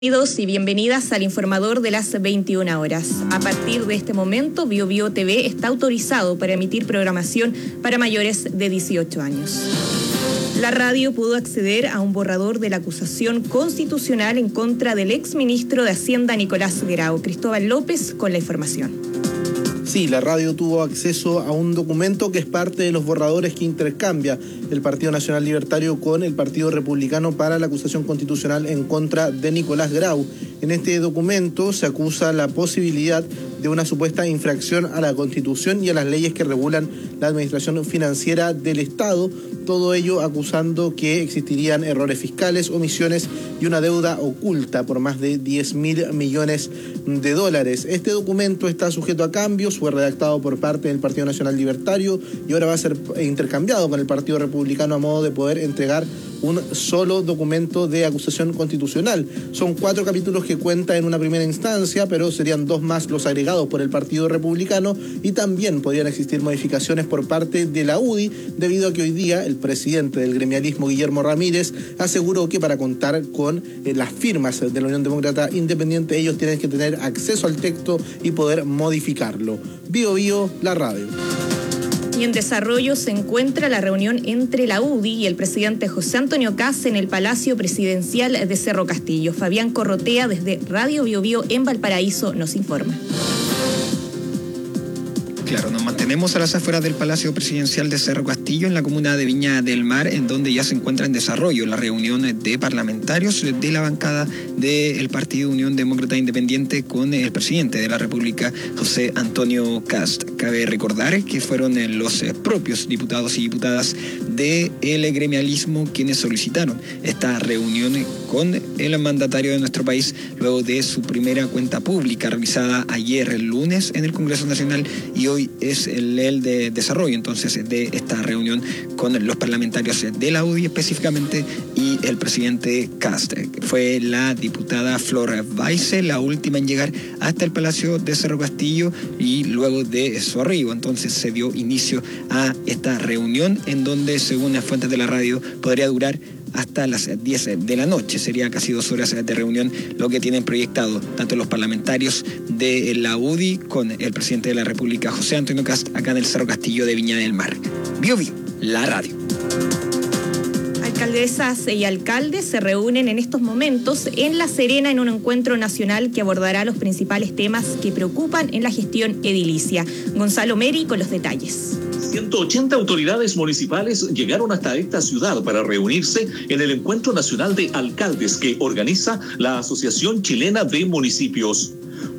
Bienvenidos y bienvenidas al informador de las 21 horas. A partir de este momento, BioBio TV está autorizado para emitir programación para mayores de 18 años. La radio pudo acceder a un borrador de la acusación constitucional en contra del exministro de Hacienda Nicolás Grau. Cristóbal López con la información. Sí, la radio tuvo acceso a un documento que es parte de los borradores que intercambia el Partido Nacional Libertario con el Partido Republicano para la acusación constitucional en contra de Nicolás Grau. En este documento se acusa la posibilidad de una supuesta infracción a la Constitución y a las leyes que regulan la administración financiera del Estado, todo ello acusando que existirían errores fiscales, omisiones y una deuda oculta por más de 10.000 millones de dólares. Este documento está sujeto a cambios, fue redactado por parte del Partido Nacional Libertario y ahora va a ser intercambiado con el Partido Republicano a modo de poder entregar un solo documento de acusación constitucional. Son 4 capítulos que cuenta en una primera instancia, pero serían 2 más los agregados por el Partido Republicano y también podrían existir modificaciones por parte de la UDI, debido a que hoy día el presidente del gremialismo, Guillermo Ramírez, aseguró que para contar con las firmas de la Unión Demócrata Independiente, ellos tienen que tener acceso al texto y poder modificarlo. BioBio, la radio. Y en desarrollo se encuentra la reunión entre la UDI y el presidente José Antonio Kast en el Palacio Presidencial de Cerro Castillo. Fabián Corrotea desde Radio BioBio en Valparaíso nos informa. Claro, nos mantenemos a las afueras del Palacio Presidencial de Cerro Castillo, en la comuna de Viña del Mar, en donde ya se encuentra en desarrollo la reunión de parlamentarios de la bancada del Partido Unión Demócrata Independiente con el presidente de la República, José Antonio Kast. Cabe recordar que fueron los propios diputados y diputadas del gremialismo quienes solicitaron esta reunión con el mandatario de nuestro país luego de su primera cuenta pública realizada ayer, el lunes, en el Congreso Nacional, y hoy es el de desarrollo entonces de esta reunión con los parlamentarios de la UDI específicamente y el presidente Kast. Fue la diputada Flor Weisse la última en llegar hasta el Palacio de Cerro Castillo y luego de su arribo entonces se dio inicio a esta reunión, en donde según las fuentes de la radio podría durar hasta las 10 de la noche. Sería casi 2 horas de reunión lo que tienen proyectado tanto los parlamentarios de la UDI con el presidente de la República, José Antonio Kast, acá en el Cerro Castillo de Viña del Mar. BioBio, la radio. Alcaldesas y alcaldes se reúnen en estos momentos en La Serena en un encuentro nacional que abordará los principales temas que preocupan en la gestión edilicia. Gonzalo Meri con los detalles. 180 autoridades municipales llegaron hasta esta ciudad para reunirse en el Encuentro Nacional de Alcaldes que organiza la Asociación Chilena de Municipios.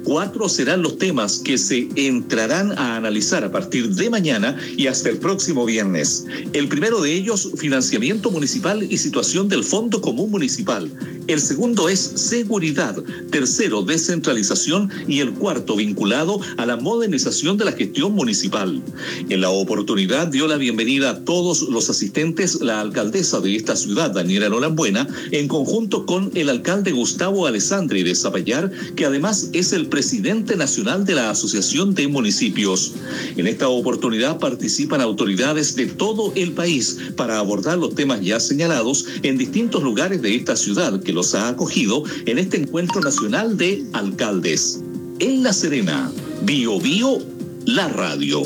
4 serán los temas que se entrarán a analizar a partir de mañana y hasta el próximo viernes. El primero de ellos, financiamiento municipal y situación del Fondo Común Municipal. El segundo es seguridad. Tercero, descentralización. Y el cuarto, vinculado a la modernización de la gestión municipal. En la oportunidad dio la bienvenida a todos los asistentes la alcaldesa de esta ciudad, Daniela Norambuena, en conjunto con el alcalde Gustavo Alessandri de Zapallar, que además es el presidente nacional de la Asociación de Municipios. En esta oportunidad participan autoridades de todo el país para abordar los temas ya señalados en distintos lugares de esta ciudad que los ha acogido en este encuentro nacional de alcaldes. En La Serena, BioBio, la radio.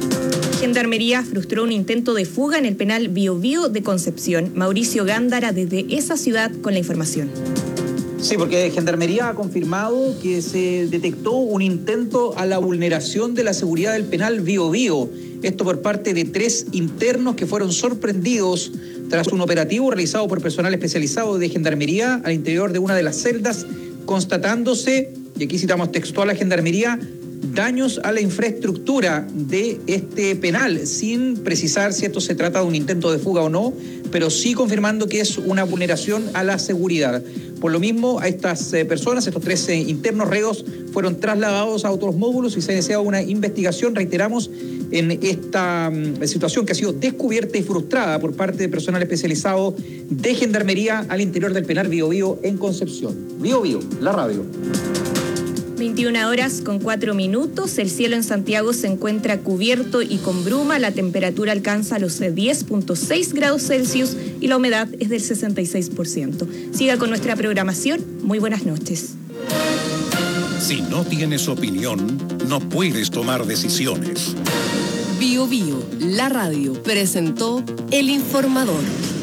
Gendarmería frustró un intento de fuga en el penal BioBio de Concepción. Mauricio Gándara desde esa ciudad con la información. Sí, porque Gendarmería ha confirmado que se detectó un intento a la vulneración de la seguridad del penal BioBio. Esto por parte de 3 internos que fueron sorprendidos tras un operativo realizado por personal especializado de Gendarmería al interior de una de las celdas, constatándose, y aquí citamos textual a Gendarmería, daños a la infraestructura de este penal, sin precisar si esto se trata de un intento de fuga o no, pero sí confirmando que es una vulneración a la seguridad. Por lo mismo, a estas personas, estos 3 internos reos, fueron trasladados a otros módulos y se ha iniciado una investigación, reiteramos, en esta situación que ha sido descubierta y frustrada por parte de personal especializado de Gendarmería al interior del penal BioBio en Concepción. BioBio, la radio. 21 horas con 4 minutos. El cielo en Santiago se encuentra cubierto y con bruma. La temperatura alcanza los 10.6 grados Celsius y la humedad es del 66%. Siga con nuestra programación. Muy buenas noches. Si no tienes opinión, no puedes tomar decisiones. Bio Bio, la radio, presentó El Informador.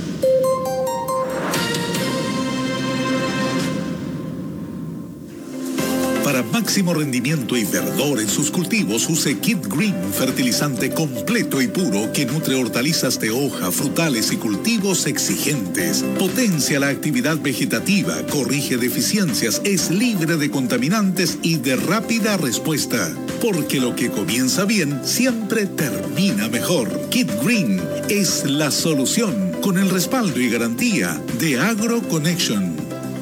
Para máximo rendimiento y verdor en sus cultivos, use Kid Green, fertilizante completo y puro que nutre hortalizas de hoja, frutales y cultivos exigentes. Potencia la actividad vegetativa, corrige deficiencias, es libre de contaminantes y de rápida respuesta. Porque lo que comienza bien siempre termina mejor. Kid Green es la solución, con el respaldo y garantía de AgroConnection.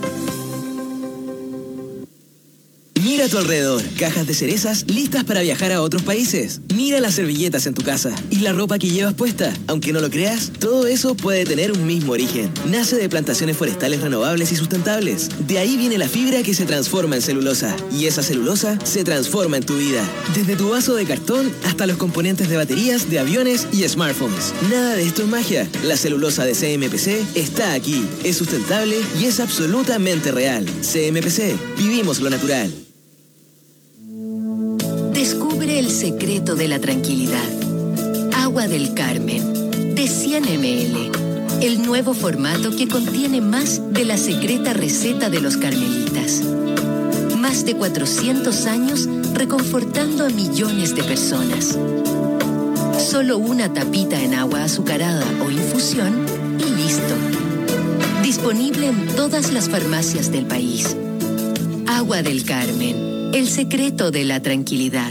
Mira a tu alrededor, cajas de cerezas listas para viajar a otros países. Mira las servilletas en tu casa y la ropa que llevas puesta. Aunque no lo creas, todo eso puede tener un mismo origen. Nace de plantaciones forestales renovables y sustentables. De ahí viene la fibra que se transforma en celulosa. Y esa celulosa se transforma en tu vida. Desde tu vaso de cartón hasta los componentes de baterías, de aviones y smartphones. Nada de esto es magia. La celulosa de CMPC está aquí. Es sustentable y es absolutamente real. CMPC, vivimos lo natural. Descubre el secreto de la tranquilidad. Agua del Carmen, de 100 ml. El nuevo formato que contiene más de la secreta receta de los carmelitas. Más de 400 años reconfortando a millones de personas. Solo una tapita en agua azucarada o infusión y listo. Disponible en todas las farmacias del país. Agua del Carmen. El secreto de la tranquilidad.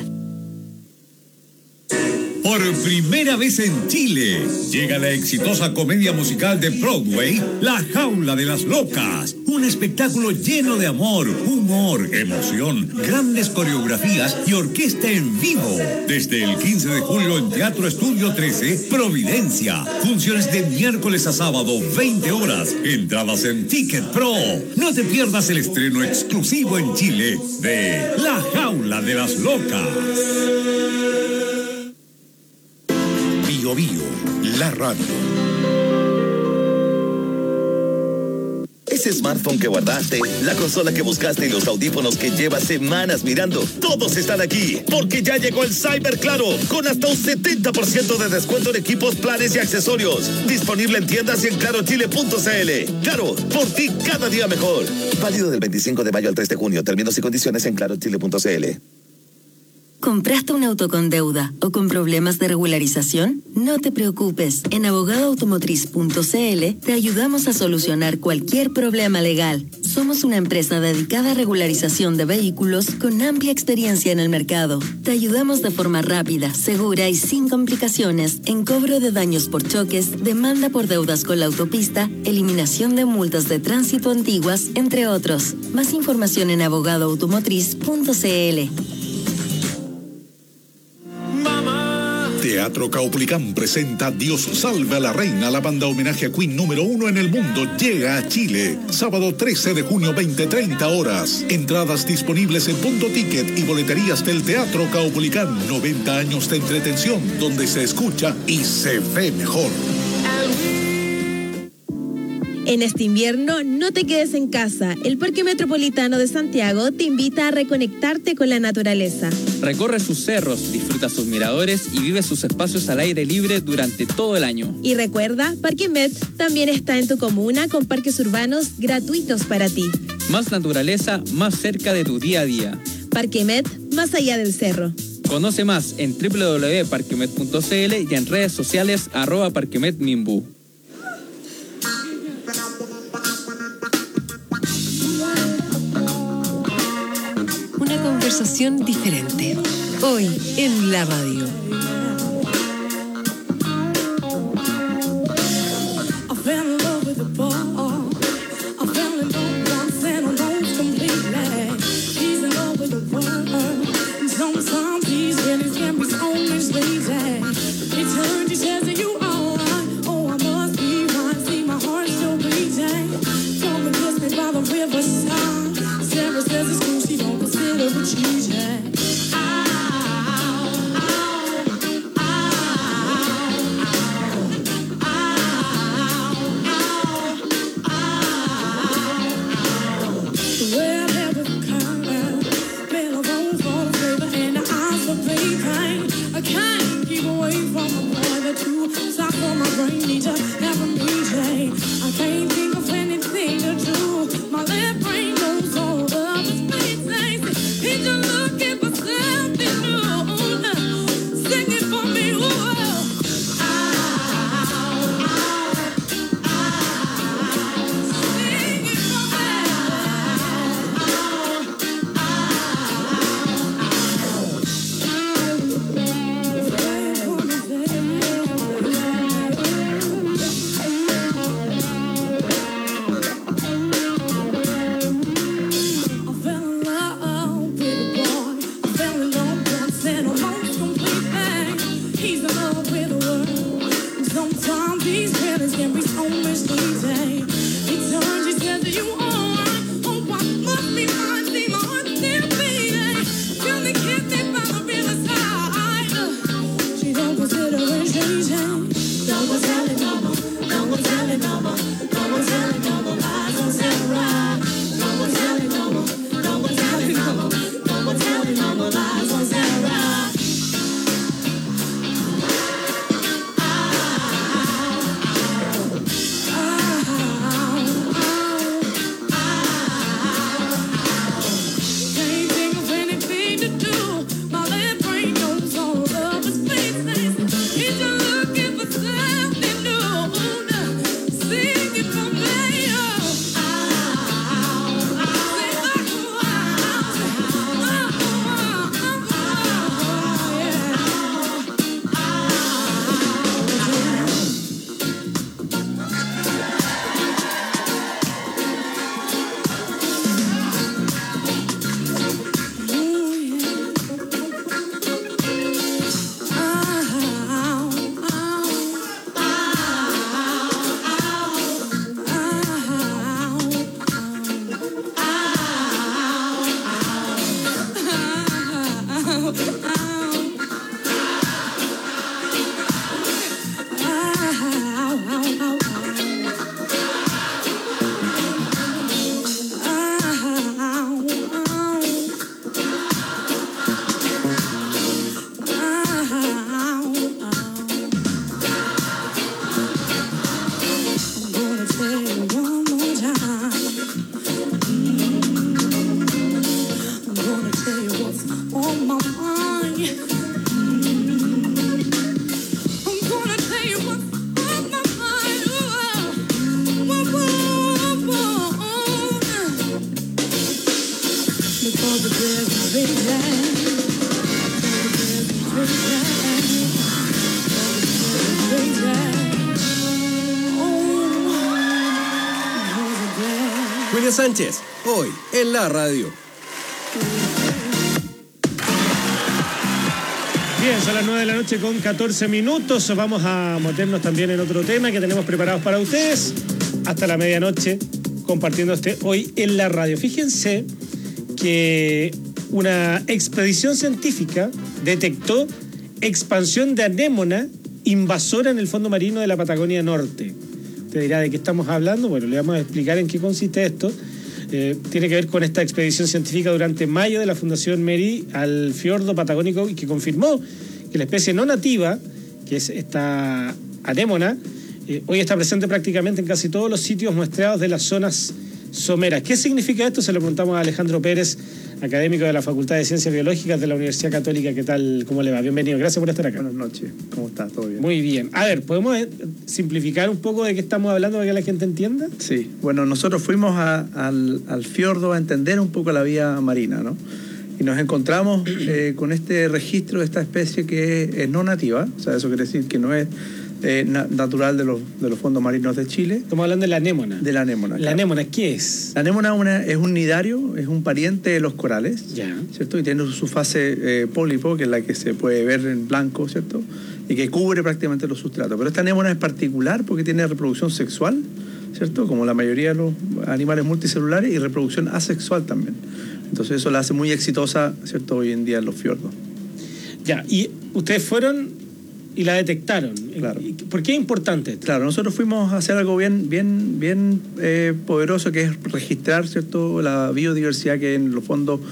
Por primera vez en Chile, llega la exitosa comedia musical de Broadway, La Jaula de las Locas. Un espectáculo lleno de amor, humor, emoción, grandes coreografías y orquesta en vivo. Desde el 15 de julio en Teatro Estudio 13, Providencia. Funciones de miércoles a sábado, 20 horas. Entradas en Ticket Pro. No te pierdas el estreno exclusivo en Chile de La Jaula de las Locas. Bio Bio, la radio. Ese smartphone que guardaste, la consola que buscaste y los audífonos que llevas semanas mirando, todos están aquí, porque ya llegó el Cyber Claro, con hasta un 70% de descuento en equipos, planes y accesorios. Disponible en tiendas y en clarochile.cl. Claro, por ti cada día mejor. Válido del 25 de mayo al 3 de junio. Términos y condiciones en clarochile.cl. ¿Compraste un auto con deuda o con problemas de regularización? No te preocupes. En abogadoautomotriz.cl te ayudamos a solucionar cualquier problema legal. Somos una empresa dedicada a regularización de vehículos con amplia experiencia en el mercado. Te ayudamos de forma rápida, segura y sin complicaciones en cobro de daños por choques, demanda por deudas con la autopista, eliminación de multas de tránsito antiguas, entre otros. Más información en abogadoautomotriz.cl. Teatro Caupolicán presenta Dios salve a la reina. La banda homenaje a Queen número 1 en el mundo llega a Chile. Sábado 13 de junio, 20:30 horas. Entradas disponibles en Punto Ticket y boleterías del Teatro Caupolicán. 90 años de entretención donde se escucha y se ve mejor. En este invierno, no te quedes en casa. El Parque Metropolitano de Santiago te invita a reconectarte con la naturaleza. Recorre sus cerros, disfruta sus miradores y vive sus espacios al aire libre durante todo el año. Y recuerda, Parque Met también está en tu comuna con parques urbanos gratuitos para ti. Más naturaleza, más cerca de tu día a día. Parque Met, más allá del cerro. Conoce más en www.parquemet.cl y en redes sociales @parquemetminbu. Conversación diferente. Hoy en la radio. Sarah says it's cool, she don't consider it. can't keep away from the boy that you stop for my brain need to have a meeting. I can't think of anything to do. My left brain knows all of its places. He's just looking for something new. Sing it for me, whoa. Julio Sánchez, hoy en la radio. Bien, son las 9 de la noche con 14 minutos. Vamos a meternos también en otro tema que tenemos preparados para ustedes hasta la medianoche, compartiendo hoy en la radio. Fíjense que una expedición científica detectó expansión de anémona invasora en el fondo marino de la Patagonia Norte. Te dirá de qué estamos hablando. Bueno, le vamos a explicar en qué consiste esto. Tiene que ver con esta expedición científica durante mayo de la Fundación Meri al fiordo patagónico y que confirmó que la especie no nativa, que es esta anémona, hoy está presente prácticamente en casi todos los sitios muestreados de las zonas someras. ¿Qué significa esto? Se lo preguntamos a Alejandro Pérez, académico de la Facultad de Ciencias Biológicas de la Universidad Católica. ¿Qué tal? ¿Cómo le va? Bienvenido. Gracias por estar acá. Buenas noches. ¿Cómo está? ¿Todo bien? Muy bien. A ver, ¿podemos simplificar un poco de qué estamos hablando para que la gente entienda? Sí. Bueno, nosotros fuimos al fiordo a entender un poco la vida marina, ¿no? Y nos encontramos con este registro de esta especie que es no nativa. O sea, eso quiere decir que no es natural de los fondos marinos de Chile. Estamos hablando de la anémona. De la anémona. ¿La anémona qué es? La anémona es un nidario, es un pariente de los corales, ya, ¿cierto? Y tiene su fase pólipo, que es la que se puede ver en blanco, ¿cierto? Y que cubre prácticamente los sustratos. Pero esta anémona es particular porque tiene reproducción sexual, ¿cierto? Como la mayoría de los animales multicelulares, y reproducción asexual también. Entonces eso la hace muy exitosa, ¿cierto? Hoy en día en los fiordos. Ya, y ustedes fueron y la detectaron. Claro. ¿Por qué es importante esto? Claro, nosotros fuimos a hacer algo bien poderoso, que es registrar, ¿cierto?, la biodiversidad que hay en los fondos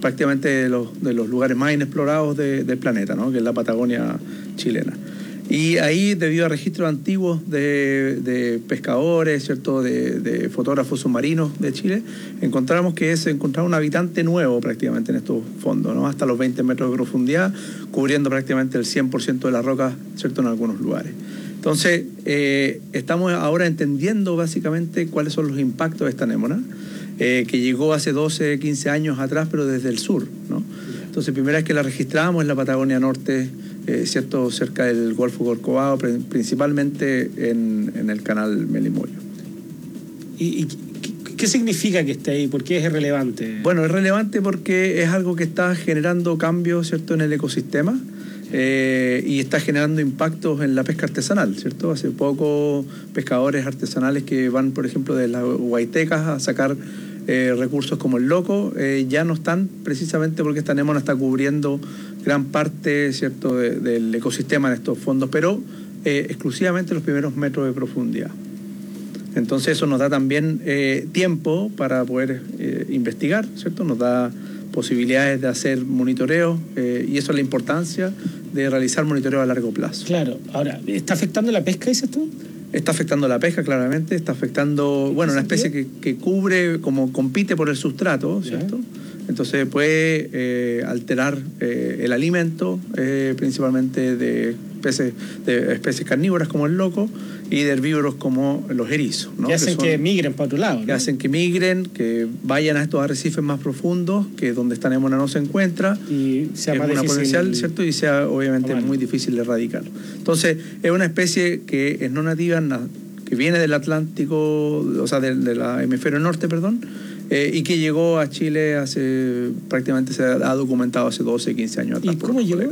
prácticamente de los lugares más inexplorados del planeta, ¿no? Que es la Patagonia chilena. Y ahí, debido a registros antiguos de pescadores, ¿cierto? De fotógrafos submarinos de Chile, encontramos que se encontraba un habitante nuevo prácticamente en estos fondos, ¿no? Hasta los 20 metros de profundidad, cubriendo prácticamente el 100% de las rocas, ¿cierto? En algunos lugares. Entonces, estamos ahora entendiendo básicamente cuáles son los impactos de esta anémona, que llegó hace 12, 15 años atrás, pero desde el sur, ¿no? Entonces, primera vez que la registramos en la Patagonia Norte, ¿cierto? Cerca del Golfo Corcovado, principalmente en el canal Melimoyo. ¿Y qué significa que esté ahí? ¿Por qué es relevante? Bueno, es relevante porque es algo que está generando cambios, ¿cierto? En el ecosistema. Y está generando impactos en la pesca artesanal, ¿cierto? Hace poco pescadores artesanales que van, por ejemplo, de las Huaytecas a sacar recursos como el loco, ya no están, precisamente porque esta anémona está cubriendo gran parte, ¿cierto?, del ecosistema en estos fondos, pero exclusivamente los primeros metros de profundidad. Entonces eso nos da también tiempo para poder investigar, ¿cierto? Nos da posibilidades de hacer monitoreo, y eso es la importancia de realizar monitoreo a largo plazo. Claro. Ahora, ¿está afectando la pesca, dices tú? Está afectando la pesca, claramente. Está afectando, bueno, una especie que cubre, como compite por el sustrato, ¿cierto? Entonces puede alterar el alimento, principalmente de especies carnívoras como el loco y de herbívoros como los erizos, ¿no? Que hacen que migren para otro lado, ¿no? Que hacen que migren, que vayan a estos arrecifes más profundos, que donde esta anémona no se encuentra, y sea es más una difícil, potencial, ¿cierto? Y sea obviamente muy difícil de erradicar. Entonces es una especie que es no nativa, que viene del Atlántico, o sea, del hemisferio norte, perdón, y que llegó a Chile prácticamente se ha documentado hace 12, 15 años atrás. ¿Y cómo llegó?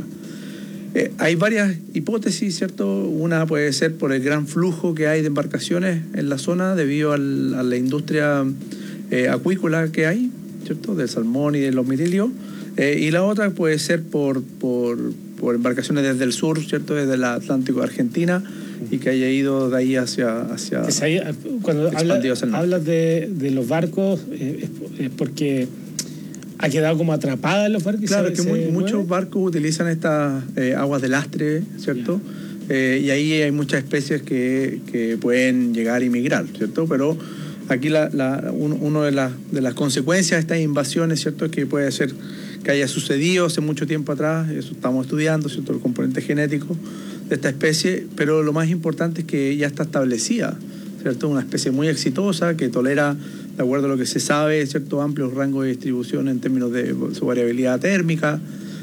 Hay varias hipótesis, ¿cierto? Una puede ser por el gran flujo que hay de embarcaciones en la zona debido a la industria acuícola que hay, ¿cierto? Del salmón y de los mitilios. Y la otra puede ser por embarcaciones desde el sur, ¿cierto? Desde el Atlántico de Argentina, y que haya ido de ahí hacia cuando hablas de los barcos, es porque ha quedado como atrapada en los barcos. Claro, que muchos barcos utilizan estas aguas de lastre, ¿cierto? Y ahí hay muchas especies que pueden llegar y migrar, ¿cierto? Pero aquí una de las consecuencias de estas invasiones, ¿cierto?, es que puede ser que haya sucedido hace mucho tiempo atrás. Eso estamos estudiando, ¿cierto?, el componente genético de esta especie, pero lo más importante es que ya está establecida, ¿cierto? Una especie muy exitosa que tolera, de acuerdo a lo que se sabe, ¿cierto?, amplios rangos de distribución en términos de su variabilidad térmica.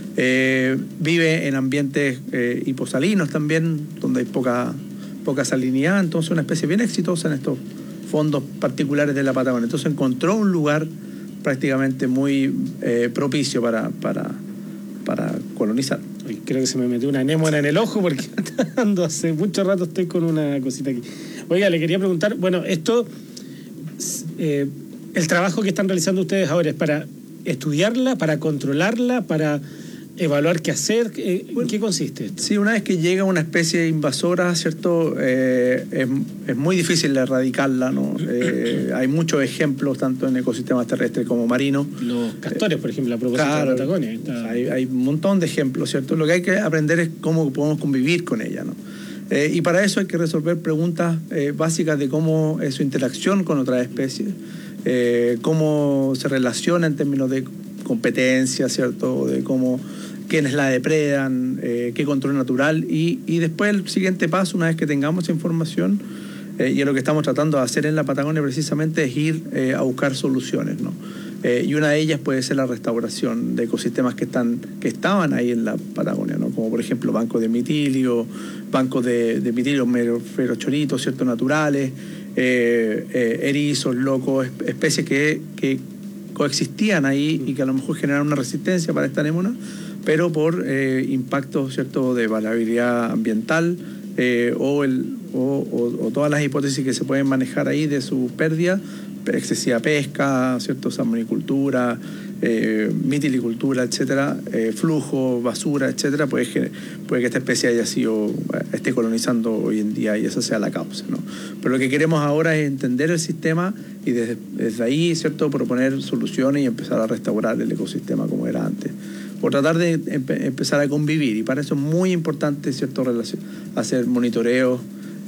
Vive en ambientes hiposalinos también, donde hay poca salinidad. Entonces una especie bien exitosa en estos fondos particulares de la Patagonia. Entonces encontró un lugar prácticamente muy propicio para colonizar. Creo que se me metió una anémona en el ojo porque ando hace mucho rato, estoy con una cosita aquí. Oiga, le quería preguntar, bueno, esto, el trabajo que están realizando ustedes ahora es para estudiarla, para controlarla, para evaluar qué hacer. ¿En qué consiste esto? Sí, una vez que llega una especie invasora, ¿cierto? Es muy difícil de erradicarla, ¿no? Hay muchos ejemplos, tanto en ecosistemas terrestres como marinos. Los castores, por ejemplo, a propósito de la Patagonia. Hay un montón de ejemplos, ¿cierto? Lo que hay que aprender es cómo podemos convivir con ella, ¿no? Y para eso hay que resolver preguntas básicas de cómo es su interacción con otras especies, cómo se relaciona en términos de competencia, ¿cierto? De quiénes la depredan, qué control natural, y después el siguiente paso, una vez que tengamos esa información, y es lo que estamos tratando de hacer en la Patagonia precisamente, es ir a buscar soluciones, ¿no? Y una de ellas puede ser la restauración de ecosistemas que estaban ahí en la Patagonia, ¿no? Como por ejemplo bancos de mitilio, bancos de mitilio ferochoritos, ¿cierto?, naturales, erizos, locos, especies que coexistían ahí y que a lo mejor generaron una resistencia para esta anémona, pero por impactos, ¿cierto?, de variabilidad ambiental, o todas las hipótesis que se pueden manejar ahí de su pérdida, excesiva pesca, ¿cierto?, salmonicultura, mitilicultura, etcétera, flujo, basura, etcétera, puede que esta especie esté colonizando hoy en día y esa sea la causa, ¿no? Pero lo que queremos ahora es entender el sistema y desde ahí, ¿cierto?, proponer soluciones y empezar a restaurar el ecosistema como era antes, por tratar de empezar a convivir, y para eso es muy importante, ¿cierto?, hacer monitoreos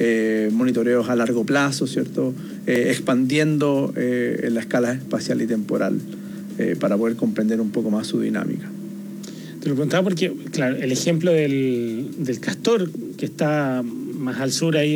a largo plazo, ¿cierto?, expandiendo en la escala espacial y temporal, para poder comprender un poco más su dinámica. Te lo preguntaba porque, claro, el ejemplo del castor, que está más al sur ahí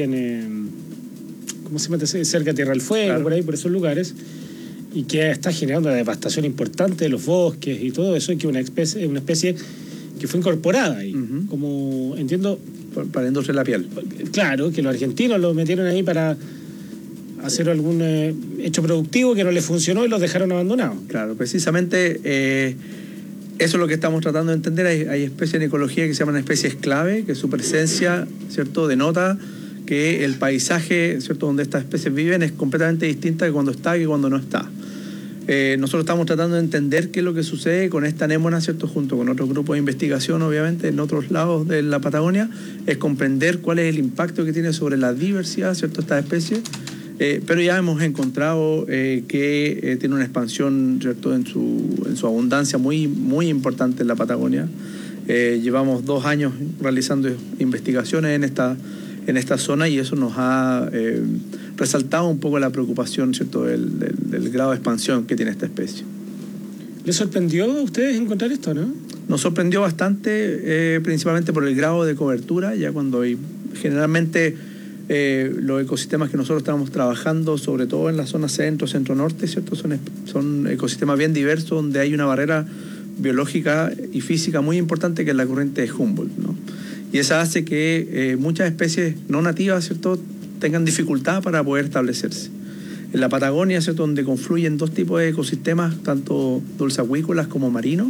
¿cómo se llama? Cerca de Tierra del Fuego, claro, por ahí, por esos lugares, y que está generando una devastación importante de los bosques y todo eso, y que una especie que fue incorporada ahí, como entiendo... Para la industria de la piel. Claro, que los argentinos lo metieron ahí para hacer algún hecho productivo que no les funcionó y los dejaron abandonados. Claro, precisamente eso es lo que estamos tratando de entender. Hay especies en ecología que se llaman especies clave, que su presencia, ¿cierto?, denota que el paisaje, ¿cierto?, donde estas especies viven es completamente distinta de cuando está y cuando no está. Nosotros estamos tratando de entender qué es lo que sucede con esta anémona, ¿cierto?, junto con otros grupos de investigación, obviamente, en otros lados de la Patagonia, es comprender cuál es el impacto que tiene sobre la diversidad, ¿cierto?, estas especies. Pero ya hemos encontrado que tiene una expansión, ¿cierto?, en su abundancia muy, muy importante en la Patagonia. Llevamos 2 años realizando investigaciones en esta zona, y eso nos ha resaltado un poco la preocupación, ¿cierto?, del grado de expansión que tiene esta especie. ¿Les sorprendió a ustedes encontrar esto, no? Nos sorprendió bastante, principalmente por el grado de cobertura, ya cuando generalmente los ecosistemas que nosotros estamos trabajando, sobre todo en la zona centro-norte, ¿cierto?, son ecosistemas bien diversos, donde hay una barrera biológica y física muy importante, que es la corriente de Humboldt, ¿no? Y esa hace que muchas especies no nativas, ¿cierto?, tengan dificultad para poder establecerse. En la Patagonia, ¿cierto?, donde confluyen 2 tipos de ecosistemas, tanto dulceacuícolas como marinos,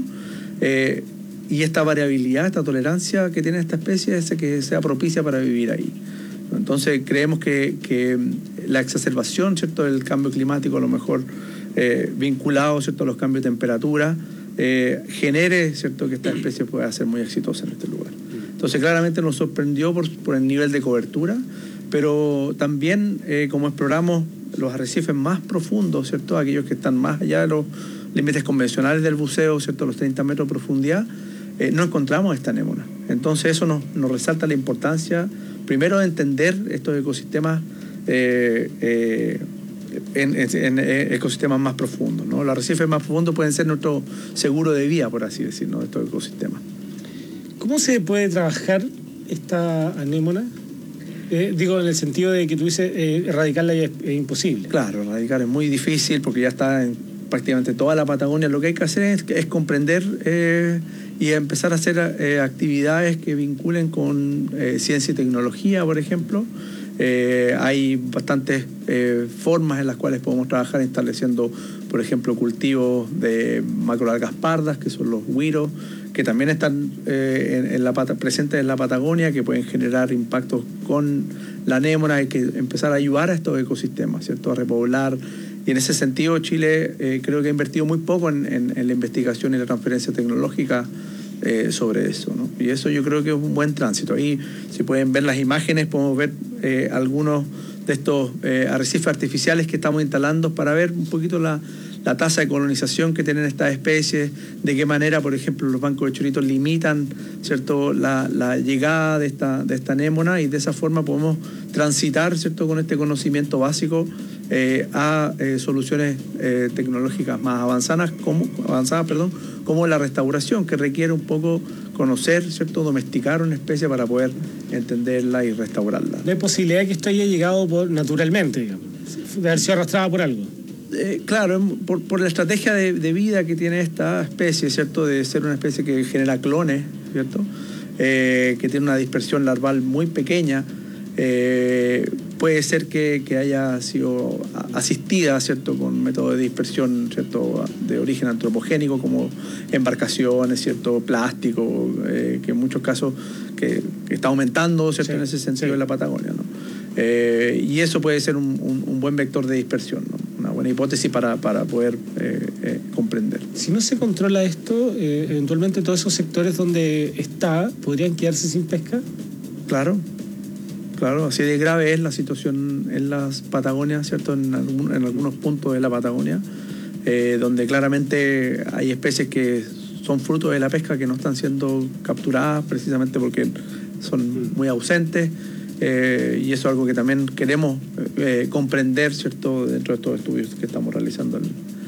y esta variabilidad, esta tolerancia que tiene esta especie hace que sea propicia para vivir ahí. Entonces creemos que la exacerbación, ¿cierto?, del cambio climático, a lo mejor vinculado, ¿cierto?, a los cambios de temperatura, genere, ¿cierto?, que esta especie pueda ser muy exitosa en este lugar. Entonces claramente nos sorprendió por el nivel de cobertura, pero también como exploramos los arrecifes más profundos, ¿cierto?, aquellos que están más allá de los límites convencionales del buceo, ¿cierto?, los 30 metros de profundidad, no encontramos esta anémona. Entonces eso nos resalta la importancia, primero, de entender estos ecosistemas en ecosistemas más profundos, ¿no? Los arrecifes más profundos pueden ser nuestro seguro de vida, por así decirlo, de estos ecosistemas. ¿Cómo se puede trabajar esta anémona? Digo, en el sentido de que tú dices, erradicarla es imposible. Claro, erradicar es muy difícil porque ya está en prácticamente toda la Patagonia. Lo que hay que hacer es comprender y empezar a hacer actividades que vinculen con ciencia y tecnología, por ejemplo. Hay bastantes formas en las cuales podemos trabajar estableciendo, por ejemplo, cultivos de macroalgas pardas, que son los güiros, que también están presentes en la Patagonia, que pueden generar impactos con la anémona. Hay que empezar a ayudar a estos ecosistemas, ¿cierto?, a repoblar. Y en ese sentido Chile creo que ha invertido muy poco en la investigación y la transferencia tecnológica sobre eso, ¿no? Y eso yo creo que es un buen tránsito. Ahí, si pueden ver las imágenes, podemos ver algunos de estos arrecifes artificiales que estamos instalando para ver un poquito la tasa de colonización que tienen estas especies, de qué manera, por ejemplo, los bancos de choritos limitan, ¿cierto?, la llegada de esta anémona, y de esa forma podemos transitar, ¿cierto?, con este conocimiento básico a soluciones tecnológicas más avanzadas, como la restauración, que requiere un poco conocer, ¿cierto?, domesticar una especie para poder entenderla y restaurarla. ¿No hay posibilidad de que esto haya llegado naturalmente, digamos, de haber sido arrastrada por algo? Claro, por la estrategia de vida que tiene esta especie, ¿cierto?, de ser una especie que genera clones, ¿cierto?, que tiene una dispersión larval muy pequeña. Puede ser que haya sido asistida, ¿cierto?, con métodos de dispersión, ¿cierto?, de origen antropogénico, como embarcaciones, ¿cierto?, plástico, que en muchos casos que está aumentando, ¿cierto?, en ese sentido en la Patagonia, ¿no? Y eso puede ser un buen vector de dispersión, ¿no? Una buena una hipótesis para poder comprender. Si no se controla esto, eventualmente todos esos sectores donde está podrían quedarse sin pesca. Claro, así de grave es la situación en las Patagonias, ¿cierto? En algunos puntos de la Patagonia, donde claramente hay especies que son fruto de la pesca que no están siendo capturadas precisamente porque son muy ausentes, y eso es algo que también queremos comprender, ¿cierto?, dentro de estos estudios que estamos realizando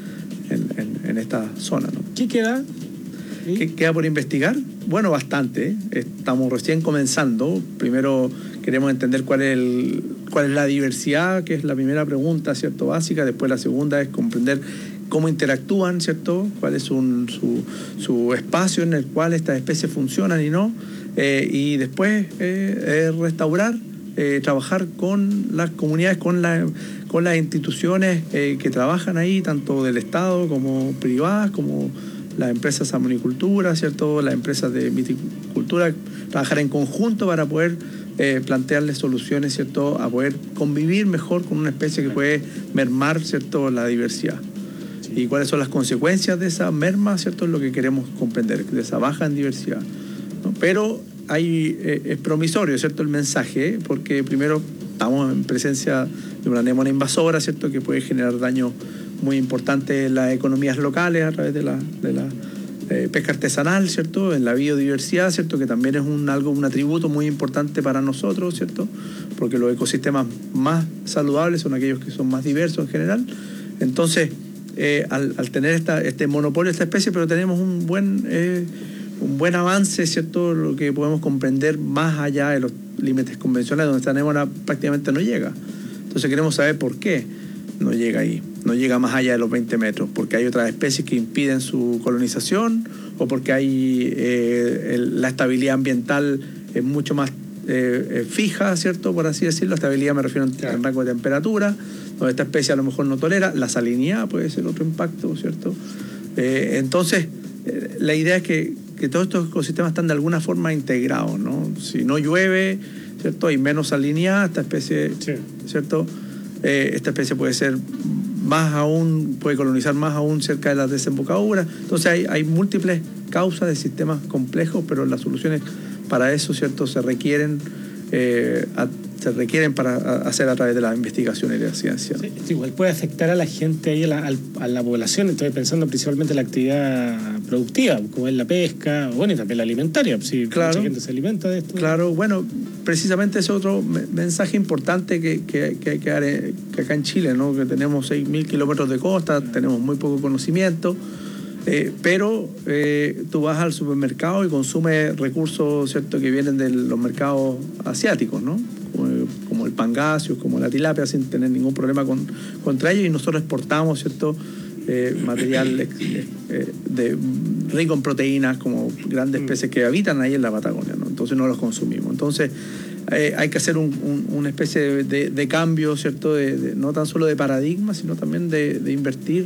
en esta zona, ¿no? ¿Qué queda? ¿Qué queda por investigar? Bueno, bastante. Estamos recién comenzando. Primero queremos entender cuál es la diversidad, que es la primera pregunta, ¿cierto?, básica. Después la segunda es comprender cómo interactúan, ¿cierto?, cuál es su espacio en el cual estas especies funcionan y no. Y después restaurar, trabajar con las comunidades, con las instituciones que trabajan ahí, tanto del Estado como privadas, como las empresas de salmonicultura, ¿cierto?, las empresas de viticultura, trabajar en conjunto para poder plantearles soluciones, ¿cierto?, a poder convivir mejor con una especie que puede mermar, ¿cierto?, la diversidad. Sí. Y cuáles son las consecuencias de esa merma, ¿cierto?, es lo que queremos comprender, de esa baja en diversidad, ¿no? Pero es promisorio, ¿cierto?, el mensaje, porque primero estamos en presencia de una anémona invasora, ¿cierto?, que puede generar daño muy importante en las economías locales a través de la pesca artesanal, ¿cierto?, en la biodiversidad, ¿cierto?, que también es un atributo muy importante para nosotros, ¿cierto?, porque los ecosistemas más saludables son aquellos que son más diversos en general. Entonces, al tener este monopolio de esta especie, pero tenemos un buen avance, ¿cierto?, lo que podemos comprender más allá de los límites convencionales, donde esta anémona prácticamente no llega. Entonces queremos saber por qué no llega ahí, no llega más allá de los 20 metros, porque hay otras especies que impiden su colonización, o porque hay la estabilidad ambiental es mucho más fija, ¿cierto?, por así decirlo. Estabilidad me refiero en rango de temperatura, donde esta especie a lo mejor no tolera. La salinidad puede ser otro impacto, ¿cierto? Entonces, la idea es que todos estos ecosistemas están de alguna forma integrados, ¿no? Si no llueve, ¿cierto?, hay menos salinidad, esta especie, sí, ¿cierto?, esta especie puede ser más aún, puede colonizar más aún cerca de las desembocaduras. Entonces hay múltiples causas de sistemas complejos, pero las soluciones para eso, ¿cierto?, se requieren para hacer a través de la investigación y de la ciencia. Sí, igual puede afectar a la gente ahí, a la población. Estoy pensando principalmente en la actividad productiva, como es la pesca, bueno, y también la alimentaria, si claro, mucha gente se alimenta de esto. Claro, bueno, precisamente ese otro mensaje importante que hay que dar que acá en Chile, ¿no?, que tenemos 6.000 kilómetros de costa, tenemos muy poco conocimiento, pero tú vas al supermercado y consumes recursos, ¿cierto?, que vienen de los mercados asiáticos, ¿no?, como el pangasius, como la tilapia, sin tener ningún problema contra ellos, y nosotros exportamos, ¿cierto?, material rico en proteínas, como grandes peces que habitan ahí en la Patagonia, ¿no? Entonces no los consumimos. Entonces hay que hacer una especie de cambio, ¿cierto?, no tan solo de paradigma, sino también de invertir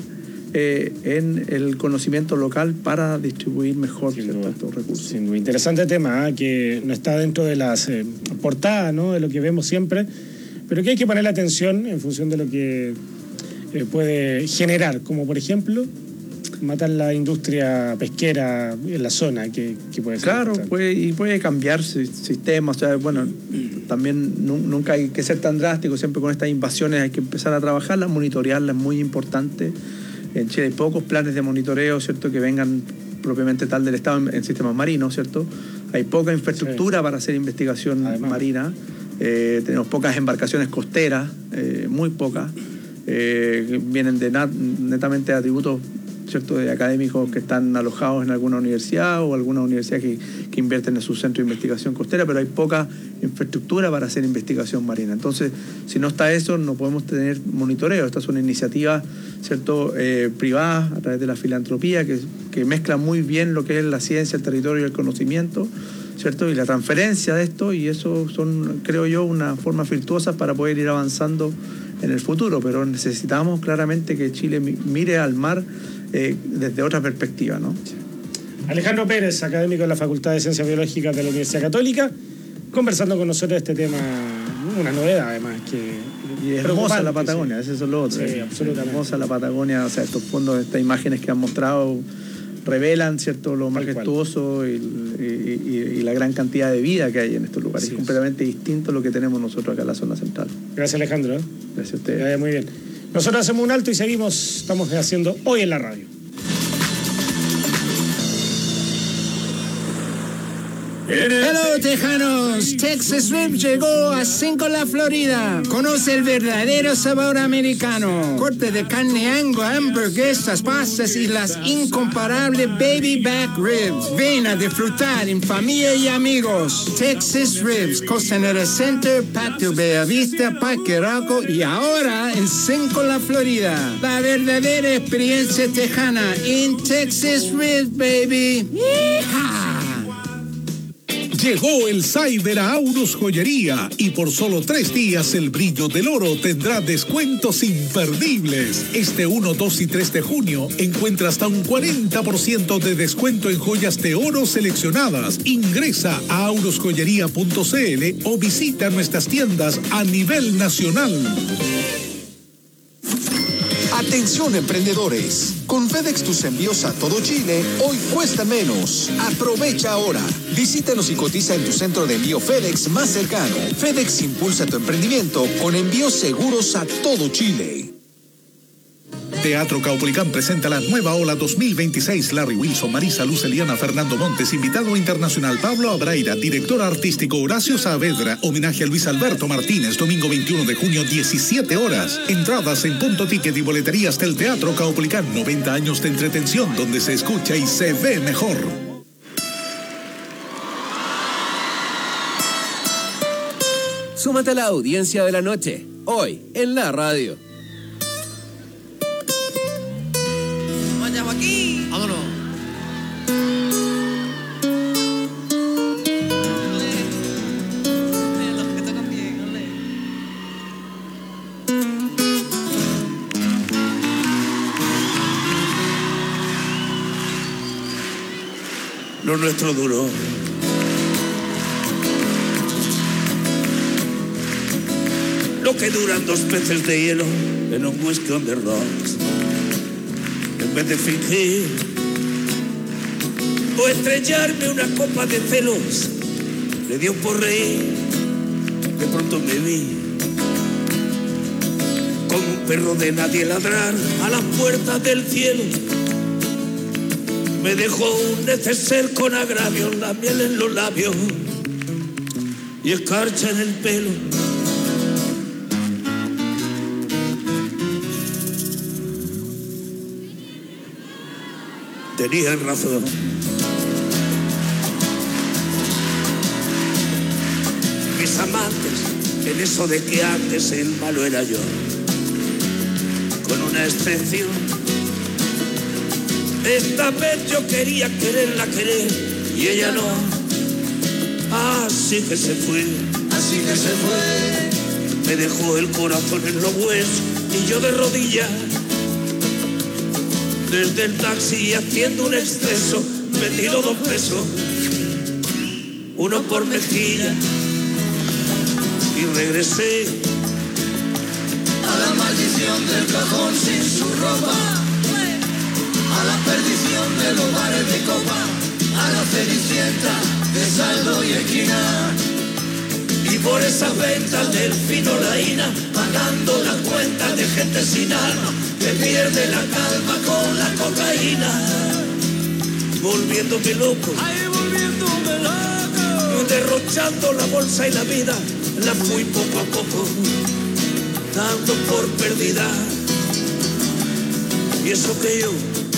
en el conocimiento local para distribuir mejor estos recursos. Sí, muy interesante tema, que no está dentro de las portadas, ¿no?, de lo que vemos siempre, pero que hay que ponerle atención en función de lo que puede generar, como por ejemplo matar la industria pesquera en la zona, que puede ser. Claro, puede cambiar sistemas. O sea, bueno, también nunca hay que ser tan drástico, siempre con estas invasiones hay que empezar a trabajarlas, monitorearlas, es muy importante. En Chile hay pocos planes de monitoreo, ¿cierto?, que vengan propiamente tal del Estado en sistemas marinos, ¿cierto? Hay poca infraestructura para hacer investigación marina. Tenemos pocas embarcaciones costeras, muy pocas, que vienen netamente de atributos, ¿cierto?, de académicos que están alojados en alguna universidad o alguna universidad que invierten en su centro de investigación costera, pero hay poca infraestructura para hacer investigación marina. Entonces, si no está eso, no podemos tener monitoreo. Estas son iniciativas, ¿cierto?, privadas a través de la filantropía que mezclan muy bien lo que es la ciencia, el territorio y el conocimiento, ¿cierto?, y la transferencia de esto, y eso son, creo yo, una forma virtuosa para poder ir avanzando en el futuro, pero necesitamos claramente que Chile mire al mar desde otra perspectiva, ¿no? Alejandro Pérez, académico de la Facultad de Ciencias Biológicas de la Universidad Católica, conversando con nosotros de este tema, una novedad además, que Y es hermosa la Patagonia, sí. Eso es lo otro. Sí, absolutamente. Hermosa la Patagonia, o sea, estos fondos, estas imágenes que han mostrado revelan, ¿cierto?, lo majestuoso y la gran cantidad de vida que hay en estos lugares. Es completamente distinto a lo que tenemos nosotros acá en la zona central. Gracias, Alejandro. Gracias a ustedes. Que vaya muy bien. Nosotros hacemos un alto y seguimos, estamos haciendo Hoy en la Radio. Hello, tejanos. Texas Rib llegó a 5 La Florida. Conoce el verdadero sabor americano. Corte de carne Angus, hamburguesas, pastas y las incomparables baby back ribs. Ven a disfrutar en familia y amigos. Texas Ribs, Costanera Center, Patio Bellavista, Parque Arauco y ahora en 5 La Florida. La verdadera experiencia tejana en Texas Ribs, baby. ¡Yeehaw! Llegó el Cyber a Aurus Joyería y por solo 3 días el brillo del oro tendrá descuentos imperdibles. Este 1, 2 y 3 de junio encuentra hasta un 40% de descuento en joyas de oro seleccionadas. Ingresa a aurusjoyería.cl o visita nuestras tiendas a nivel nacional. Atención emprendedores, con FedEx tus envíos a todo Chile hoy cuesta menos. Aprovecha ahora. Visítanos y cotiza en tu centro de envío FedEx más cercano. FedEx impulsa tu emprendimiento con envíos seguros a todo Chile. Teatro Caupolicán presenta la nueva ola 2026. Larry Wilson, Marisa Luz, Eliana, Fernando Montes, invitado internacional Pablo Abraira, director artístico Horacio Saavedra, homenaje a Luis Alberto Martínez, domingo 21 de junio, 17 horas. Entradas en Punto Ticket y boleterías del Teatro Caupolicán. 90 años de entretención donde se escucha y se ve mejor. Súmate a la audiencia de la noche, hoy en la radio. Aquí. Vámonos. Lo nuestro duró. Lo que duran 2 peces de hielo en un whisky on the rocks. En vez de fingir o estrellarme una copa de celos, le dio por reír. De pronto me vi como un perro de nadie ladrar a las puertas del cielo. Me dejó un neceser con agravio, la miel en los labios y escarcha en el pelo. Tenían razón. Mis amantes, en eso de que antes el malo era yo, con una excepción. Esta vez yo quería quererla querer y ella no. Así que se fue. Así que se fue. Me dejó el corazón en los huesos y yo de rodillas. Desde el taxi haciendo un exceso, me tiró 2 pesos, uno por mejilla, y regresé a la maldición del cajón sin su ropa, a la perdición de los bares de copa, a la cenicienta de saldo y esquina. Y por esas ventas del fino laína, pagando la cuenta de gente sin alma, que pierde la calma con la cocaína. Volviéndome loco, derrochando la bolsa y la vida, la fui poco a poco, dando por perdida. Y eso que yo,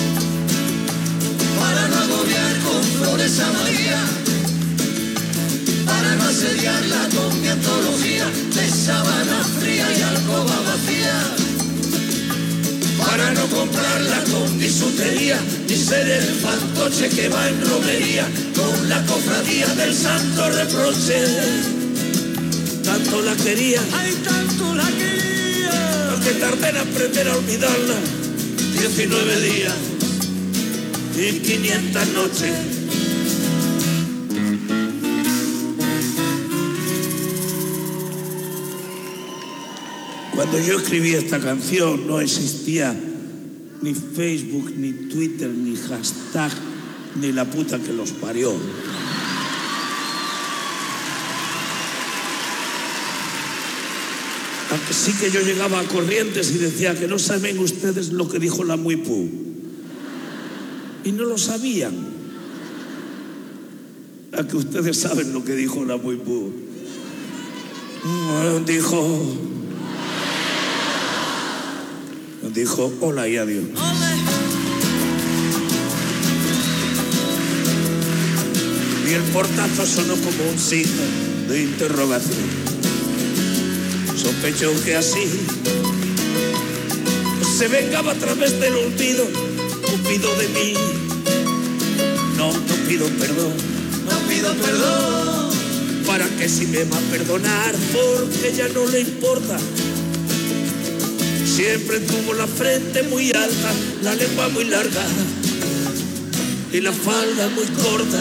para no agobiar con flores a María, para no asediarla con mi antología de sábana fría y alcoba vacía, para no comprarla con bisutería, ni ser el fantoche que va en romería con la cofradía del santo reproche. Tanto la quería, ay, tanto la quería, aunque tardé en aprender a olvidarla. 19 días y 500 noches. Cuando yo escribí esta canción no existía ni Facebook, ni Twitter, ni hashtag, ni la puta que los parió. Aunque sí que yo llegaba a Corrientes y decía que no saben ustedes lo que dijo la Muipú. Y no lo sabían. A que ustedes saben lo que dijo la Muipú. Dijo hola y adiós. Y el portazo sonó como un signo de interrogación. Sospecho que así se vengaba a través del olvido, Cupido de mí. No pido perdón, para que si me va a perdonar, porque ya no le importa. Siempre tuvo la frente muy alta, la lengua muy larga y la falda muy corta.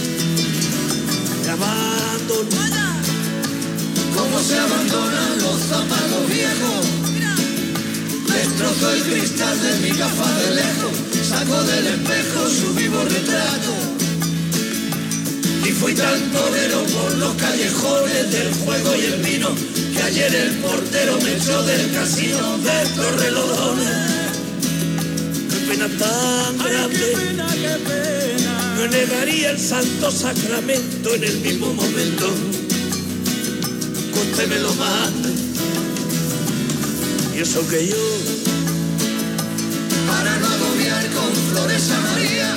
Me abandonó. Cómo se abandonan los zapatos viejos. Destrozó el cristal de mi gafa de lejos. Sacó del espejo su vivo retrato. Y fui tan torero por los callejones del juego y el vino, que ayer el portero me echó del casino de Torrelodones. Qué pena tan grande. Qué pena. Me negaría el santo sacramento en el mismo momento. Usted me lo mande. Y eso que yo, para no agobiar con flores a María,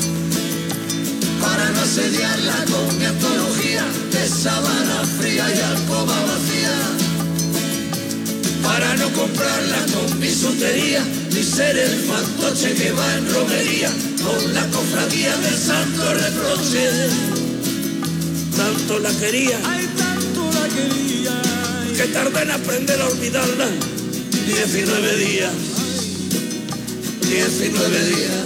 para no asediarla con mi antología de sábana fría y alcoba vacía, para no comprarla con bisutería, ni ser el fantoche que va en romería con la cofradía del santo reproche. Tanto la quería, que tardé en aprender a olvidarla. 19 días, 19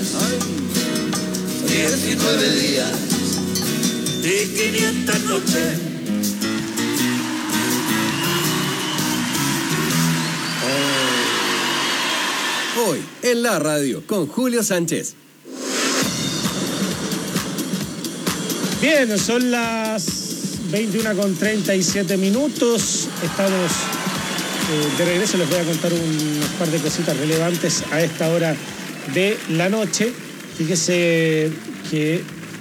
días y 500 noches. Hoy en la radio con Julio Sánchez. Bien, son las 21:37. Estamos de regreso. Les voy a contar unos par de cositas relevantes a esta hora de la noche. Fíjese que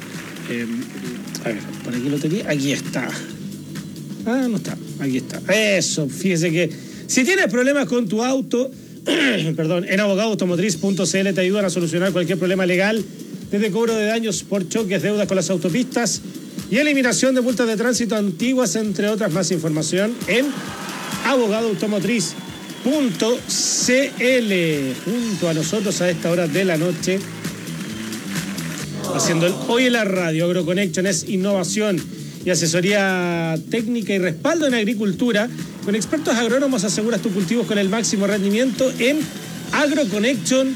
a ver, por aquí lo tenía. Aquí está. Ah, no está. Aquí está. Eso, fíjese que si tienes problemas con tu auto, perdón, en abogadoautomotriz.cl te ayudan a solucionar cualquier problema legal, desde cobro de daños por choques, deudas con las autopistas y eliminación de multas de tránsito antiguas, entre otras. Más información en abogadoautomotriz.cl. Junto a nosotros a esta hora de la noche, haciendo el Hoy en la Radio, AgroConnection es innovación y asesoría técnica y respaldo en agricultura. Con expertos agrónomos aseguras tus cultivos con el máximo rendimiento en agroconnection.cl.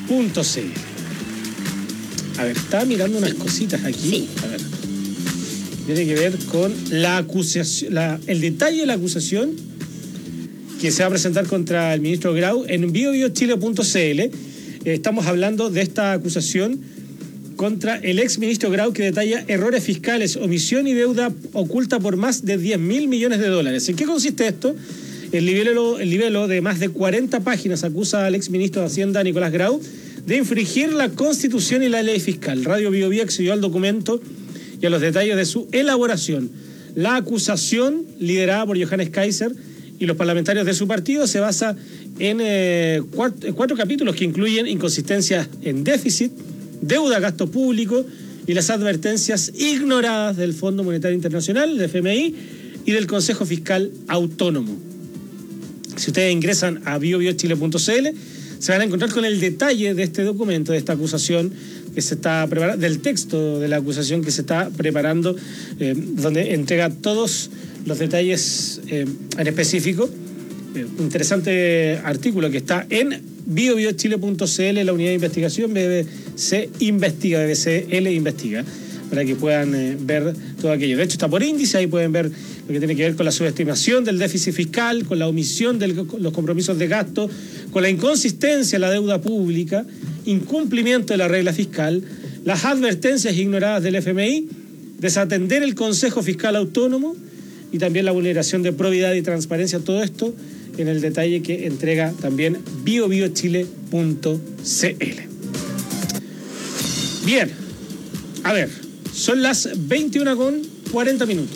A ver, estaba mirando unas cositas aquí. Sí. A ver. Tiene que ver con la acusación, el detalle de la acusación que se va a presentar contra el ministro Grau en biobiochile.cl. Estamos hablando de esta acusación contra el ex ministro Grau, que detalla errores fiscales, omisión y deuda oculta por más de 10.000 millones de dólares. ¿En qué consiste esto? El libelo de más de 40 páginas acusa al ex ministro de Hacienda, Nicolás Grau, de infringir la Constitución y la ley fiscal. Radio Bio Bio accedió al documento y a los detalles de su elaboración. La acusación, liderada por Johannes Kaiser y los parlamentarios de su partido, se basa en cuatro capítulos que incluyen inconsistencias en déficit, deuda, gasto público y las advertencias ignoradas del Fondo Monetario Internacional, del FMI y del Consejo Fiscal Autónomo. Si ustedes ingresan a biobiochile.cl, se van a encontrar con el detalle de este documento, de esta acusación que se está preparando, del texto de la acusación que se está preparando, donde entrega todos los detalles en específico. Interesante artículo que está en biobiochile.cl, la unidad de investigación BBC Investiga, BBCL Investiga, para que puedan ver todo aquello. De hecho, está por índice, ahí pueden ver lo que tiene que ver con la subestimación del déficit fiscal, con la omisión de los compromisos de gasto, con la inconsistencia en la deuda pública, incumplimiento de la regla fiscal, las advertencias ignoradas del FMI, desatender el Consejo Fiscal Autónomo y también la vulneración de probidad y transparencia. Todo esto en el detalle que entrega también biobiochile.cl. Bien, a ver, son las 21:40.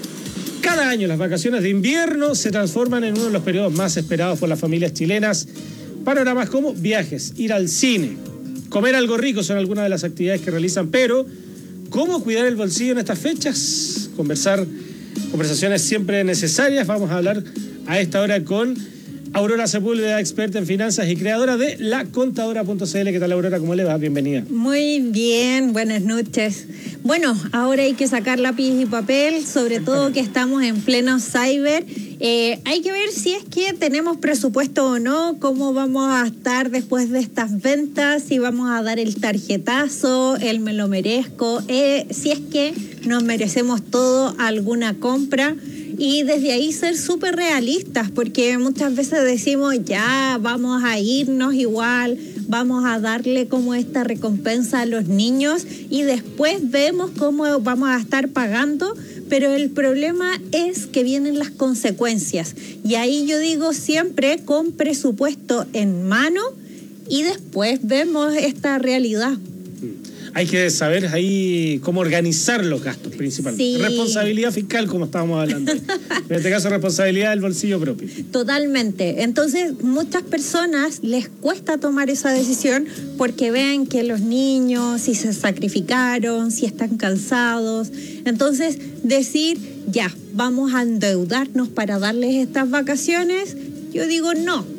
Cada año las vacaciones de invierno se transforman en uno de los periodos más esperados por las familias chilenas. Panoramas como viajes, ir al cine, comer algo rico son algunas de las actividades que realizan, pero ¿cómo cuidar el bolsillo en estas fechas? Conversaciones siempre necesarias. Vamos a hablar a esta hora con Aurora Sepúlveda, experta en finanzas y creadora de lacontadora.cl. ¿Qué tal, Aurora? ¿Cómo le va? Bienvenida. Muy bien, buenas noches. Bueno, ahora hay que sacar lápiz y papel, sobre todo que estamos en pleno cyber. Hay que ver si es que tenemos presupuesto o no, cómo vamos a estar después de estas ventas, si vamos a dar el tarjetazo, el me lo merezco, si es que nos merecemos todo alguna compra. Y desde ahí ser súper realistas, porque muchas veces decimos, ya, vamos a irnos igual, vamos a darle como esta recompensa a los niños y después vemos cómo vamos a estar pagando, pero el problema es que vienen las consecuencias. Y ahí yo digo siempre con presupuesto en mano y después vemos esta realidad. Hay que saber ahí cómo organizar los gastos principalmente. Sí. Responsabilidad fiscal, como estábamos hablando. En este caso, responsabilidad del bolsillo propio. Totalmente. Entonces, muchas personas les cuesta tomar esa decisión porque ven que los niños, si se sacrificaron, si están cansados. Entonces, decir, ya, vamos a endeudarnos para darles estas vacaciones, yo digo no.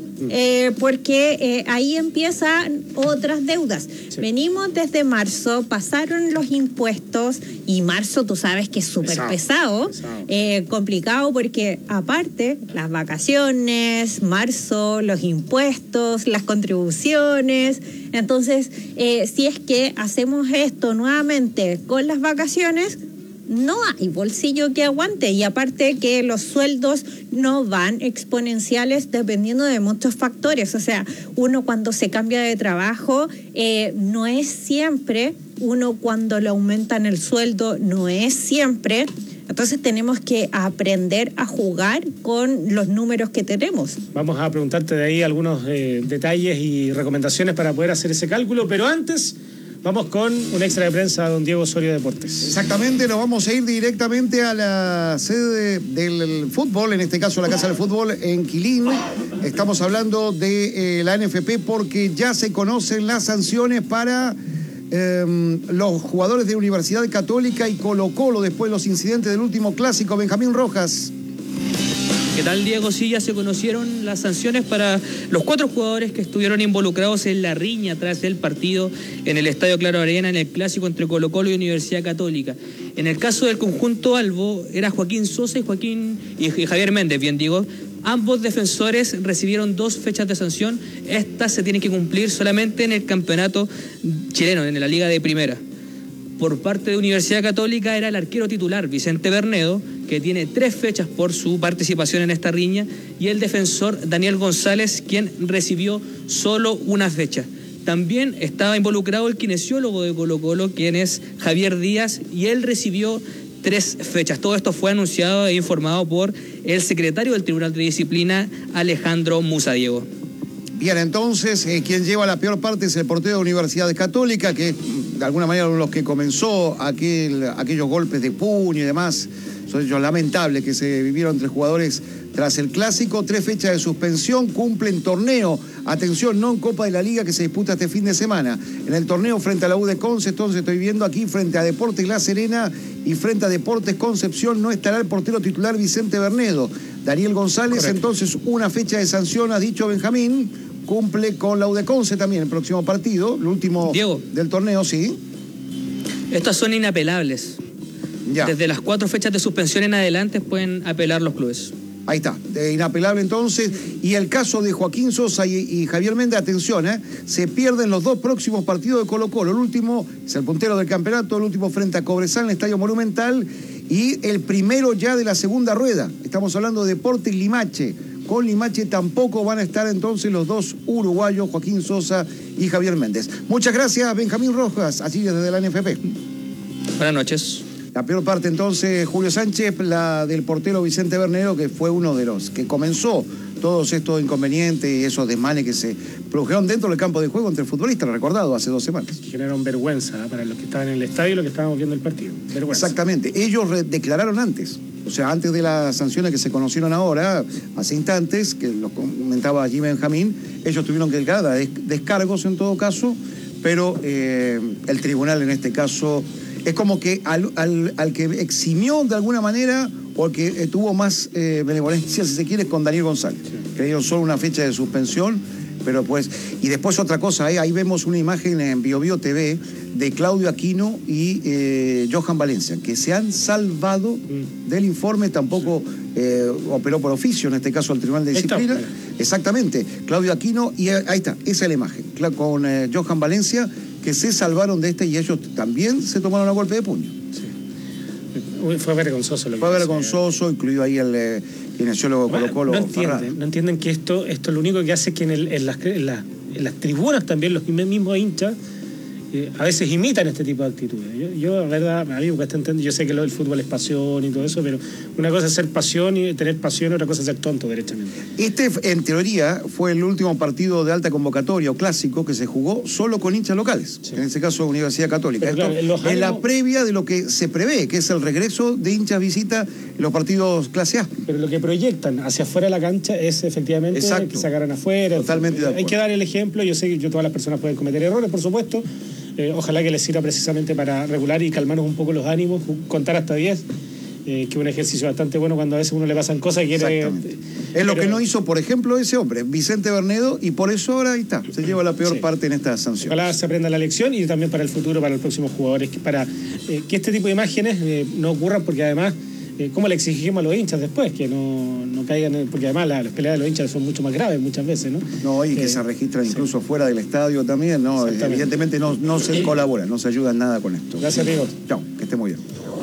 Porque ahí empiezan otras deudas. Sí. Venimos desde marzo, pasaron los impuestos y marzo tú sabes que es súper pesado. Complicado porque aparte las vacaciones, marzo, los impuestos, las contribuciones. Entonces, si es que hacemos esto nuevamente con las vacaciones, no hay bolsillo que aguante, y aparte que los sueldos no van exponenciales dependiendo de muchos factores. O sea, uno cuando se cambia de trabajo no es siempre, uno cuando le aumentan el sueldo no es siempre. Entonces tenemos que aprender a jugar con los números que tenemos. Vamos a preguntarte de ahí algunos detalles y recomendaciones para poder hacer ese cálculo, pero antes vamos con un extra de prensa a don Diego Osorio Deportes. Exactamente, nos vamos a ir directamente a la sede del fútbol, en este caso la Casa del Fútbol en Quilín. Estamos hablando de la NFP porque ya se conocen las sanciones para los jugadores de Universidad Católica y Colo-Colo después de los incidentes del último clásico. Benjamín Rojas. ¿Qué tal, Diego? Sí, ya se conocieron las sanciones para los 4 jugadores que estuvieron involucrados en la riña tras el partido en el Estadio Claro Arena en el clásico entre Colo-Colo y Universidad Católica. En el caso del conjunto albo, era Joaquín Sosa y Javier Méndez, bien digo. Ambos defensores recibieron 2 fechas de sanción. Estas se tienen que cumplir solamente en el campeonato chileno, en la Liga de Primera. Por parte de Universidad Católica era el arquero titular Vicente Bernedo, que tiene 3 fechas por su participación en esta riña, y el defensor Daniel González, quien recibió solo 1 fecha. También estaba involucrado el kinesiólogo de Colo-Colo, quien es Javier Díaz, y él recibió 3 fechas. Todo esto fue anunciado e informado por el secretario del Tribunal de Disciplina, Alejandro Musa, Diego. Bien, entonces, quien lleva la peor parte es el portero de Universidad Católica, que de alguna manera uno de los que comenzó aquellos golpes de puño y demás. Son hechos lamentables que se vivieron entre jugadores tras el clásico. 3 fechas de suspensión, cumplen torneo. Atención, no en Copa de la Liga que se disputa este fin de semana. En el torneo frente a la U de Conce, entonces estoy viendo aquí frente a Deportes La Serena y frente a Deportes Concepción no estará el portero titular Vicente Bernedo. Daniel González, correcto. Entonces 1 fecha de sanción, ha dicho Benjamín. Cumple con la U de Conce también el próximo partido, el último Diego, del torneo, sí. Estas son inapelables. Ya. Desde las 4 fechas de suspensión en adelante pueden apelar los clubes. Ahí está, inapelable entonces. Y el caso de Joaquín Sosa y Javier Méndez, atención, se pierden los 2 próximos partidos de Colo-Colo. El último es el puntero del campeonato, el último frente a Cobresal en el Estadio Monumental. Y el primero ya de la segunda rueda. Estamos hablando de Deportes Limache. Con Limache tampoco van a estar entonces los dos uruguayos, Joaquín Sosa y Javier Méndez. Muchas gracias, Benjamín Rojas, así desde la NFP. Buenas noches. La peor parte entonces, Julio Sánchez, la del portero Vicente Bernero, que fue uno de los que comenzó todos estos inconvenientes y esos desmanes que se produjeron dentro del campo de juego entre futbolistas, lo recordado, hace 2 semanas. Generaron vergüenza para los que estaban en el estadio y los que estábamos viendo el partido. Vergüenza. Exactamente. Ellos declararon antes. O sea, antes de las sanciones que se conocieron ahora, hace instantes, que lo comentaba allí Benjamín, ellos tuvieron que declarar descargos en todo caso, pero el tribunal en este caso es como que al que eximió de alguna manera o al que tuvo más benevolencia, si se quiere, con Daniel González. Que dieron solo una fecha de suspensión, pero pues... Y después otra cosa, ahí vemos una imagen en BioBio TV de Claudio Aquino y Johan Valencia, que se han salvado del informe, tampoco operó por oficio, en este caso al Tribunal de Disciplina. Exactamente, Claudio Aquino, y ahí está, esa es la imagen, con Johan Valencia, que se salvaron de y ellos también se tomaron a golpe de puño. Sí. Fue vergonzoso lo que fue vergonzoso, incluido ahí el kinesiólogo Colo-Colo. No entienden que esto lo único que hace es que en las tribunas también los mismos hinchas a veces imitan este tipo de actitudes. Yo la verdad, a mí me cuesta entender, yo sé que lo del fútbol es pasión y todo eso, pero una cosa es ser pasión y tener pasión, otra cosa es ser tonto, derechamente. Este, en teoría, fue el último partido de alta convocatoria o clásico que se jugó solo con hinchas locales, en este caso Universidad Católica. Claro, esto en la previa de lo que se prevé, que es el regreso de hinchas visita en los partidos clase A. Pero lo que proyectan hacia afuera de la cancha es efectivamente que sacaran afuera. Totalmente de acuerdo. Hay que dar el ejemplo, yo sé que todas las personas pueden cometer errores, por supuesto. Ojalá que les sirva precisamente para regular y calmarnos un poco los ánimos, contar hasta 10, que es un ejercicio bastante bueno cuando a veces uno le pasan cosas y quiere... Es lo que no hizo, por ejemplo, ese hombre, Vicente Bernedo, y por eso ahora ahí está, se lleva la peor parte en esta sanción. Ojalá se aprenda la lección y también para el futuro, para los próximos jugadores, para que este tipo de imágenes no ocurran, porque además, ¿cómo le exigimos a los hinchas después? Que no caigan, porque además las peleas de los hinchas son mucho más graves muchas veces, ¿no? No, y que se registran incluso fuera del estadio también, ¿no? Evidentemente no se colabora, no se ayuda en nada con esto. Gracias, amigo. Chao, que esté muy bien.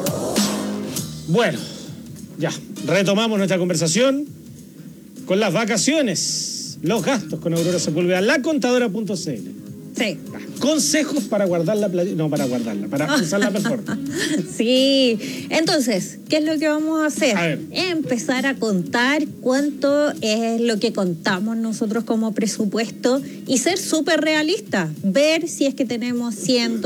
Bueno, ya, retomamos nuestra conversación con las vacaciones, los gastos con Aurora Sepúlveda, lacontadora.cl. Sí. Consejos para guardar la plata. No, para guardarla, para usarla mejor. Sí. Entonces, ¿qué es lo que vamos a hacer? A ver. Empezar a contar cuánto es lo que contamos nosotros como presupuesto y ser súper realistas. Ver si es que tenemos 100,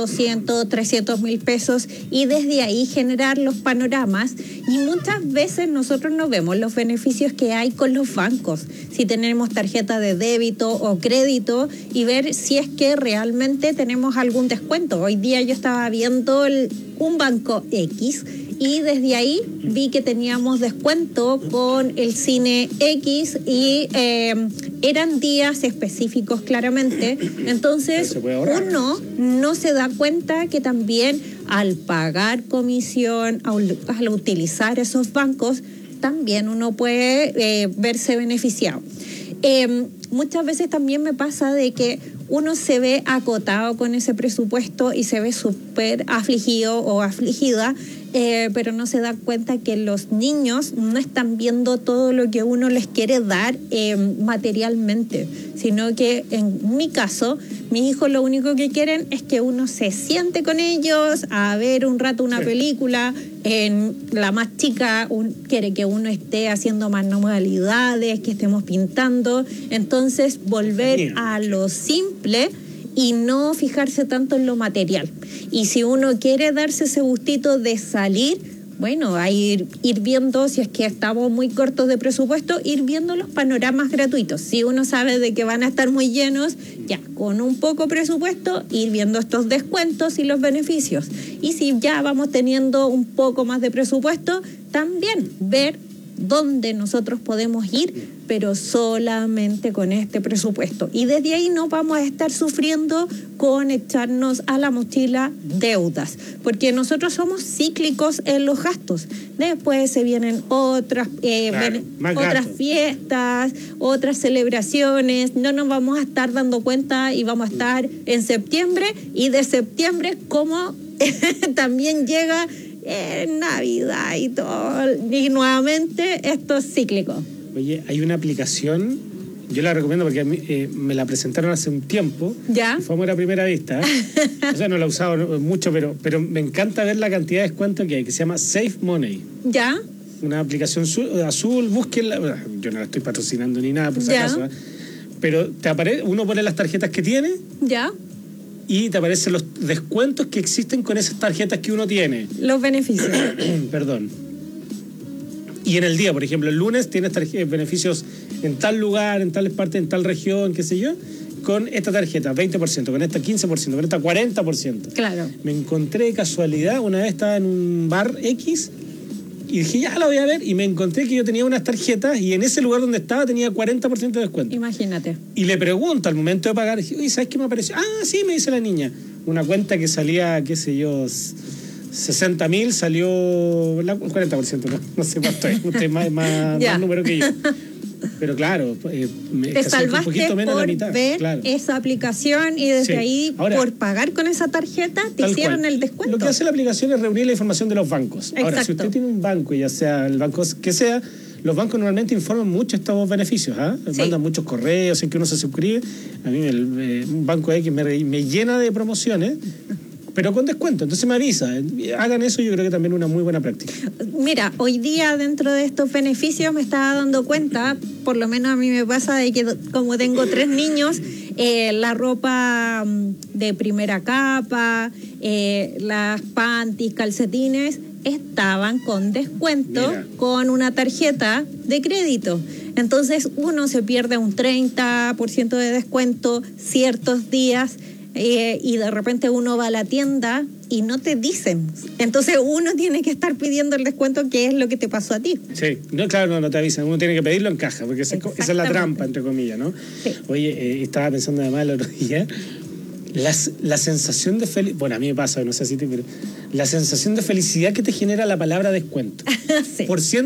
300 mil pesos y desde ahí generar los panoramas. Y muchas veces nosotros no vemos los beneficios que hay con los bancos. Si tenemos tarjeta de débito o crédito y ver si es que realmente tenemos algún descuento. Hoy día yo estaba viendo un banco X y desde ahí vi que teníamos descuento con el Cine X y eran días específicos claramente. Entonces uno no se da cuenta que también al pagar comisión, al utilizar esos bancos, también uno puede verse beneficiado. Muchas veces también me pasa de que uno se ve acotado con ese presupuesto y se ve súper afligido o afligida, pero no se da cuenta que los niños no están viendo todo lo que uno les quiere dar materialmente, sino que en mi caso, mis hijos lo único que quieren es que uno se siente con ellos a ver un rato una película. La más chica quiere que uno esté haciendo manualidades, que estemos pintando. Entonces, volver a lo simple y no fijarse tanto en lo material. Y si uno quiere darse ese gustito de salir, bueno, a ir viendo, si es que estamos muy cortos de presupuesto, ir viendo los panoramas gratuitos. Si uno sabe de que van a estar muy llenos, ya con un poco presupuesto, ir viendo estos descuentos y los beneficios. Y si ya vamos teniendo un poco más de presupuesto, también ver dónde nosotros podemos ir, pero solamente con este presupuesto. Y desde ahí no vamos a estar sufriendo con echarnos a la mochila deudas, porque nosotros somos cíclicos en los gastos. Después se vienen otras fiestas, otras celebraciones. No nos vamos a estar dando cuenta y vamos a estar en septiembre, y de septiembre como también llega Navidad y todo. Y nuevamente esto es cíclico. Oye, hay una aplicación, yo la recomiendo porque a mí, me la presentaron hace un tiempo. ¿Ya? Fue amor a primera vista. O sea, no la he usado mucho, pero me encanta ver la cantidad de descuento que hay, que se llama Save Money. ¿Ya? Una aplicación azul, búsquenla. Yo no la estoy patrocinando ni nada, por si acaso. Pero te aparece, uno pone las tarjetas que tiene. ¿Ya? Y te aparecen los descuentos que existen con esas tarjetas que uno tiene. Los beneficios. Perdón. Y en el día, por ejemplo, el lunes tienes beneficios en tal lugar, en tales partes, en tal región, qué sé yo, con esta tarjeta, 20%, con esta 15%, con esta 40%. Claro. Me encontré de casualidad, una vez estaba en un bar X y dije, ya la voy a ver, y me encontré que yo tenía unas tarjetas y en ese lugar donde estaba tenía 40% de descuento. Imagínate. Y le pregunto al momento de pagar, dije, oye, ¿sabes qué me apareció? Ah, sí, me dice la niña. Una cuenta que salía, qué sé yo, 60.000, salió 40%, no sé cuánto es, usted es más número que yo. Pero claro, te salvaste un poquito menos por la mitad, ver esa aplicación y desde ahí, ahora, por pagar con esa tarjeta, te hicieron el descuento. Lo que hace la aplicación es reunir la información de los bancos. Exacto. Ahora, si usted tiene un banco, ya sea el banco que sea, los bancos normalmente informan mucho estos beneficios, mandan muchos correos en que uno se suscribe. A mí un banco X me llena de promociones, pero con descuento, entonces me avisa. Hagan eso, yo creo que también es una muy buena práctica. Mira, hoy día dentro de estos beneficios me estaba dando cuenta, por lo menos a mí me pasa, de que como tengo 3 niños, la ropa de primera capa, las panties, calcetines, estaban con descuento. Mira, con una tarjeta de crédito. Entonces uno se pierde un 30% de descuento ciertos días. Y de repente uno va a la tienda y no te dicen. Entonces uno tiene que estar pidiendo el descuento, que es lo que te pasó a ti. Sí, no, claro, no te avisan. Uno tiene que pedirlo en caja, porque esa es la trampa, entre comillas, ¿no? Sí. Oye, estaba pensando además el otro día, la sensación de felicidad, bueno, a mí me pasa, no sé si pero la sensación de felicidad que te genera la palabra descuento. Sí.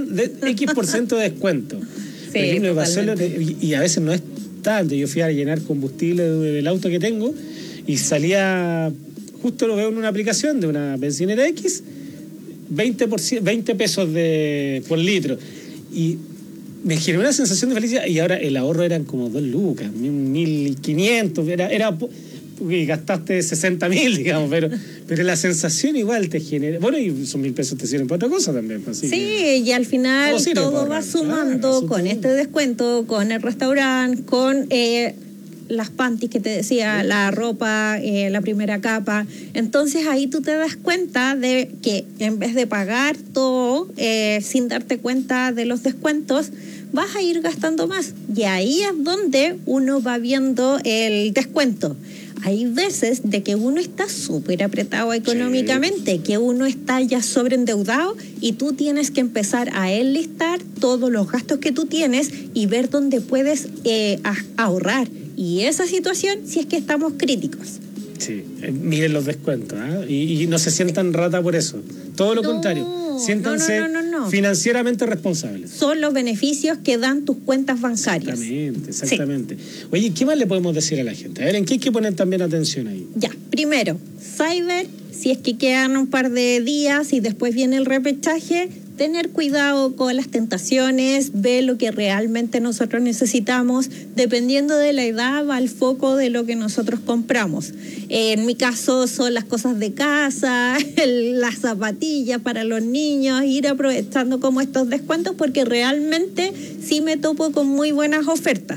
X% de descuento. Sí, por ejemplo, me pasó y a veces no es tanto. Yo fui a llenar combustible del auto que tengo y salía, justo lo veo en una aplicación de una bencinera X, 20 pesos por litro. Y me generó una sensación de felicidad. Y ahora el ahorro eran como 2 lucas, 1.500, era y gastaste 60.000, digamos, pero la sensación igual te genera. Bueno, y esos 1.000 pesos te sirven para otra cosa también. Así sí, y al final todo va sumando con este descuento, con el restaurante, con las panties que te decía, la ropa, la primera capa. Entonces ahí tú te das cuenta de que en vez de pagar todo sin darte cuenta de los descuentos, vas a ir gastando más. Y ahí es donde uno va viendo el descuento. Hay veces de que uno está súper apretado económicamente, que uno está ya sobreendeudado y tú tienes que empezar a enlistar todos los gastos que tú tienes y ver dónde puedes ahorrar. Y esa situación, si es que estamos críticos. Sí, miren los descuentos, y no se sientan rata por eso. Todo lo contrario, siéntanse financieramente responsables. Son los beneficios que dan tus cuentas bancarias. Exactamente. Sí. Oye, ¿qué más le podemos decir a la gente? A ver, ¿en qué hay que poner también atención ahí? Ya, primero, Cyber, si es que quedan un par de días y después viene el repechaje, tener cuidado con las tentaciones, ver lo que realmente nosotros necesitamos. Dependiendo de la edad va el foco de lo que nosotros compramos. En mi caso son las cosas de casa, las zapatillas para los niños, ir aprovechando como estos descuentos porque realmente sí me topo con muy buenas ofertas.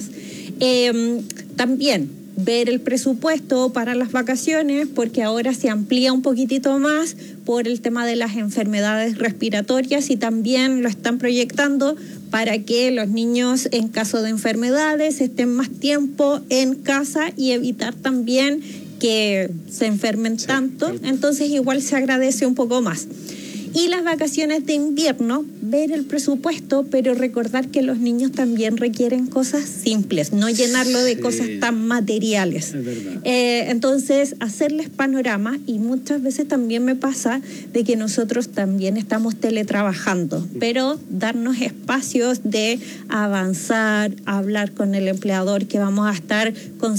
También ver el presupuesto para las vacaciones, porque ahora se amplía un poquitito más por el tema de las enfermedades respiratorias y también lo están proyectando para que los niños en caso de enfermedades estén más tiempo en casa y evitar también que se enfermen tanto. Entonces igual se agradece un poco más. Y las vacaciones de invierno, ver el presupuesto, pero recordar que los niños también requieren cosas simples, no llenarlo de cosas tan materiales. Es verdad. Entonces, hacerles panorama, y muchas veces también me pasa de que nosotros también estamos teletrabajando, pero darnos espacios de avanzar, hablar con el empleador que vamos a estar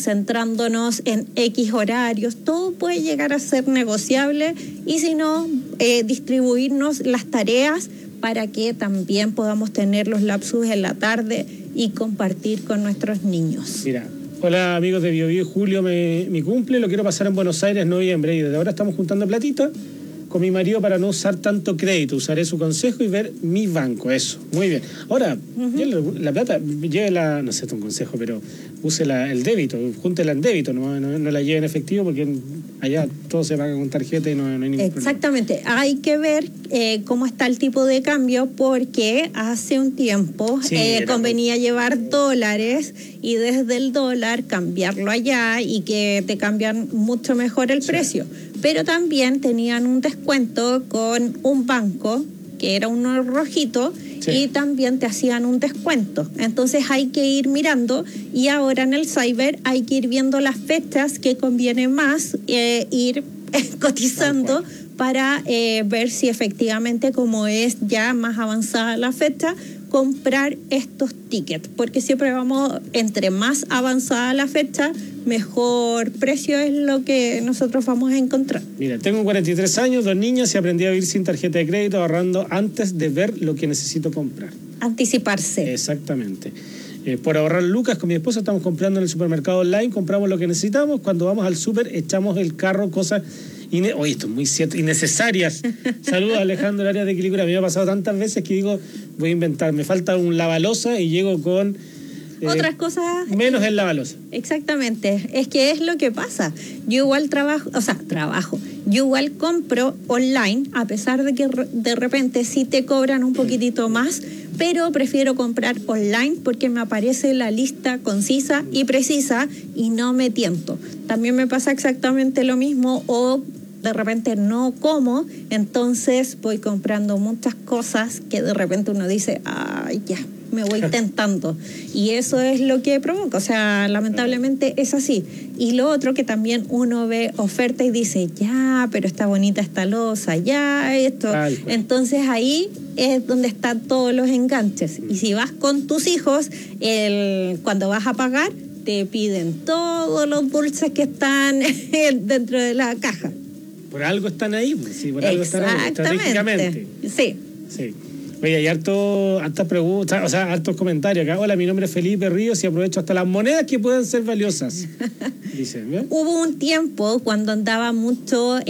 concentrándonos en X horarios, todo puede llegar a ser negociable, y si no, distribuirnos las tareas para que también podamos tener los lapsus en la tarde y compartir con nuestros niños. Mira, hola amigos de BioBio, julio mi cumple, lo quiero pasar en Buenos Aires, noviembre, y desde ahora estamos juntando platita con mi marido para no usar tanto crédito. Usaré su consejo y ver mi banco. Eso, muy bien. Ahora, la plata, llévela, no sé, es un consejo, pero use el débito, júntela en débito, no la lleve en efectivo, porque allá todo se paga con tarjeta y no hay ningún Exactamente. Problema. Hay que ver cómo está el tipo de cambio, porque hace un tiempo convenía llevar dólares y desde el dólar cambiarlo allá y que te cambian mucho mejor el precio. Pero también tenían un descuento con un banco, que era uno rojito, y también te hacían un descuento. Entonces hay que ir mirando, y ahora en el cyber hay que ir viendo las fechas que conviene más ir cotizando para ver si efectivamente, como es ya más avanzada la fecha, comprar estos tickets, porque siempre vamos, entre más avanzada la fecha, mejor precio es lo que nosotros vamos a encontrar. Mira, tengo 43 años, 2 niñas y aprendí a vivir sin tarjeta de crédito, ahorrando antes de ver lo que necesito comprar. Anticiparse. Exactamente. Por ahorrar lucas, con mi esposa estamos comprando en el supermercado online, compramos lo que necesitamos, cuando vamos al súper echamos el carro, cosas... Oye, esto es muy cierto, innecesarias. Saludos a Alejandro, el área de Quilicura. Me ha pasado tantas veces que digo, voy a inventar, me falta un lavalosa y llego con... otras cosas... menos el lavalosa. Exactamente, es que es lo que pasa. Yo igual trabajo, yo igual compro online, a pesar de que de repente sí te cobran un poquitito más, pero prefiero comprar online porque me aparece la lista concisa y precisa y no me tiento. También me pasa exactamente lo mismo, o de repente no como, entonces voy comprando muchas cosas que de repente uno dice, ay, ya, me voy tentando. Y eso es lo que provoca, o sea, lamentablemente es así. Y lo otro, que también uno ve oferta y dice, ya, pero está bonita esta losa, ya, esto. Entonces ahí es donde están todos los enganches. Y si vas con tus hijos, cuando vas a pagar, te piden todos los dulces que están dentro de la caja. Por algo están ahí, sí, por algo están ahí, estratégicamente. Sí. Oye, hay hartas preguntas, o sea, hartos comentarios acá. Hola, mi nombre es Felipe Ríos y aprovecho hasta las monedas que pueden ser valiosas. Dicen, ¿bien? Hubo un tiempo cuando andaba mucho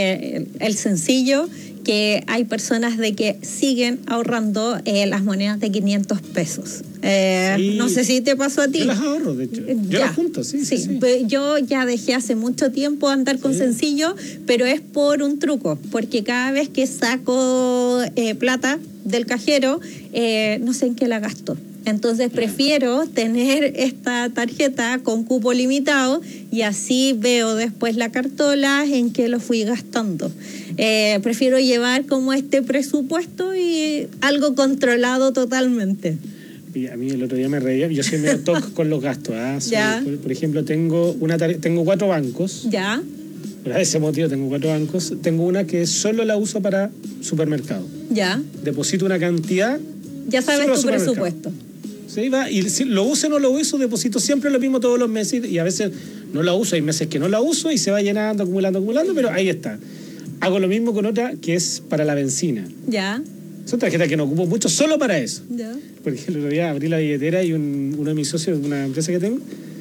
el sencillo, que hay personas de que siguen ahorrando las monedas de 500 pesos. No sé si te pasó a ti. Yo las ahorro, de hecho. Yo las junto, sí. Yo ya dejé hace mucho tiempo andar con sencillo, pero es por un truco, porque cada vez que saco plata del cajero, no sé en qué la gasto. Entonces prefiero tener esta tarjeta con cupo limitado y así veo después la cartola en que lo fui gastando. Prefiero llevar como este presupuesto y algo controlado totalmente. Y a mí el otro día me reía, yo soy medio toc con los gastos. Por ejemplo, tengo 4 bancos. Ya. Por ese motivo tengo 4 bancos. Tengo una que solo la uso para supermercado. Ya. Deposito una cantidad. Ya sabes tu presupuesto. Sí, va, y si lo uso o no lo uso, deposito siempre lo mismo todos los meses y a veces no la uso, hay meses que no la uso y se va llenando, acumulando, pero ahí está. Hago lo mismo con otra que es para la benzina. Ya. Son tarjetas que no ocupo mucho solo para eso. Ya. Porque el otro día abrí la billetera y uno de mis socios de una empresa que tengo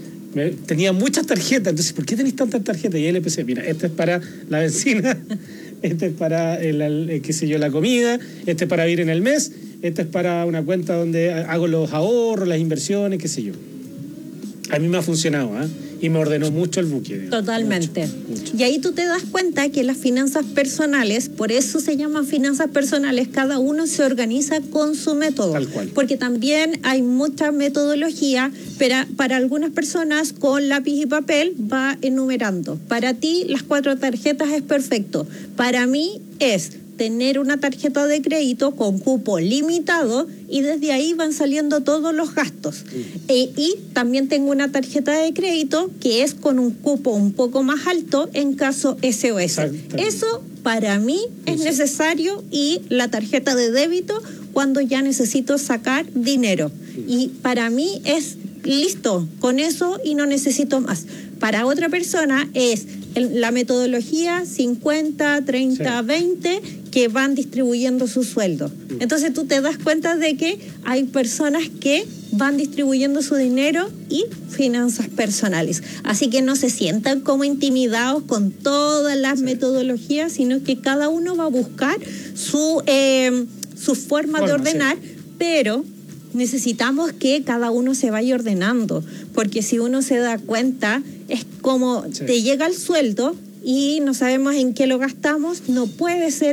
tenía muchas tarjetas. Entonces, ¿por qué tenéis tantas tarjetas? Y él empecé, mira, esta es para la benzina, esta es para la comida, esta es para vivir en el mes, esta es para una cuenta donde hago los ahorros, las inversiones, qué sé yo. A mí me ha funcionado, y me ordenó mucho el buque. Totalmente. Mucho. Y ahí tú te das cuenta que las finanzas personales, por eso se llaman finanzas personales, cada uno se organiza con su método. Tal cual. Porque también hay mucha metodología, pero para algunas personas con lápiz y papel va enumerando. Para ti las 4 tarjetas es perfecto. Para mí es tener una tarjeta de crédito con cupo limitado y desde ahí van saliendo todos los gastos. Y también tengo una tarjeta de crédito que es con un cupo un poco más alto en caso SOS. Eso para mí es necesario, y la tarjeta de débito cuando ya necesito sacar dinero. Y para mí es listo con eso y no necesito más. Para otra persona es la metodología 50, 30, 20, que van distribuyendo su sueldo. Entonces tú te das cuenta de que hay personas que van distribuyendo su dinero y finanzas personales. Así que no se sientan como intimidados con todas las metodologías, sino que cada uno va a buscar su forma de ordenar, pero necesitamos que cada uno se vaya ordenando, porque si uno se da cuenta, es como te llega el sueldo y no sabemos en qué lo gastamos, no puede ser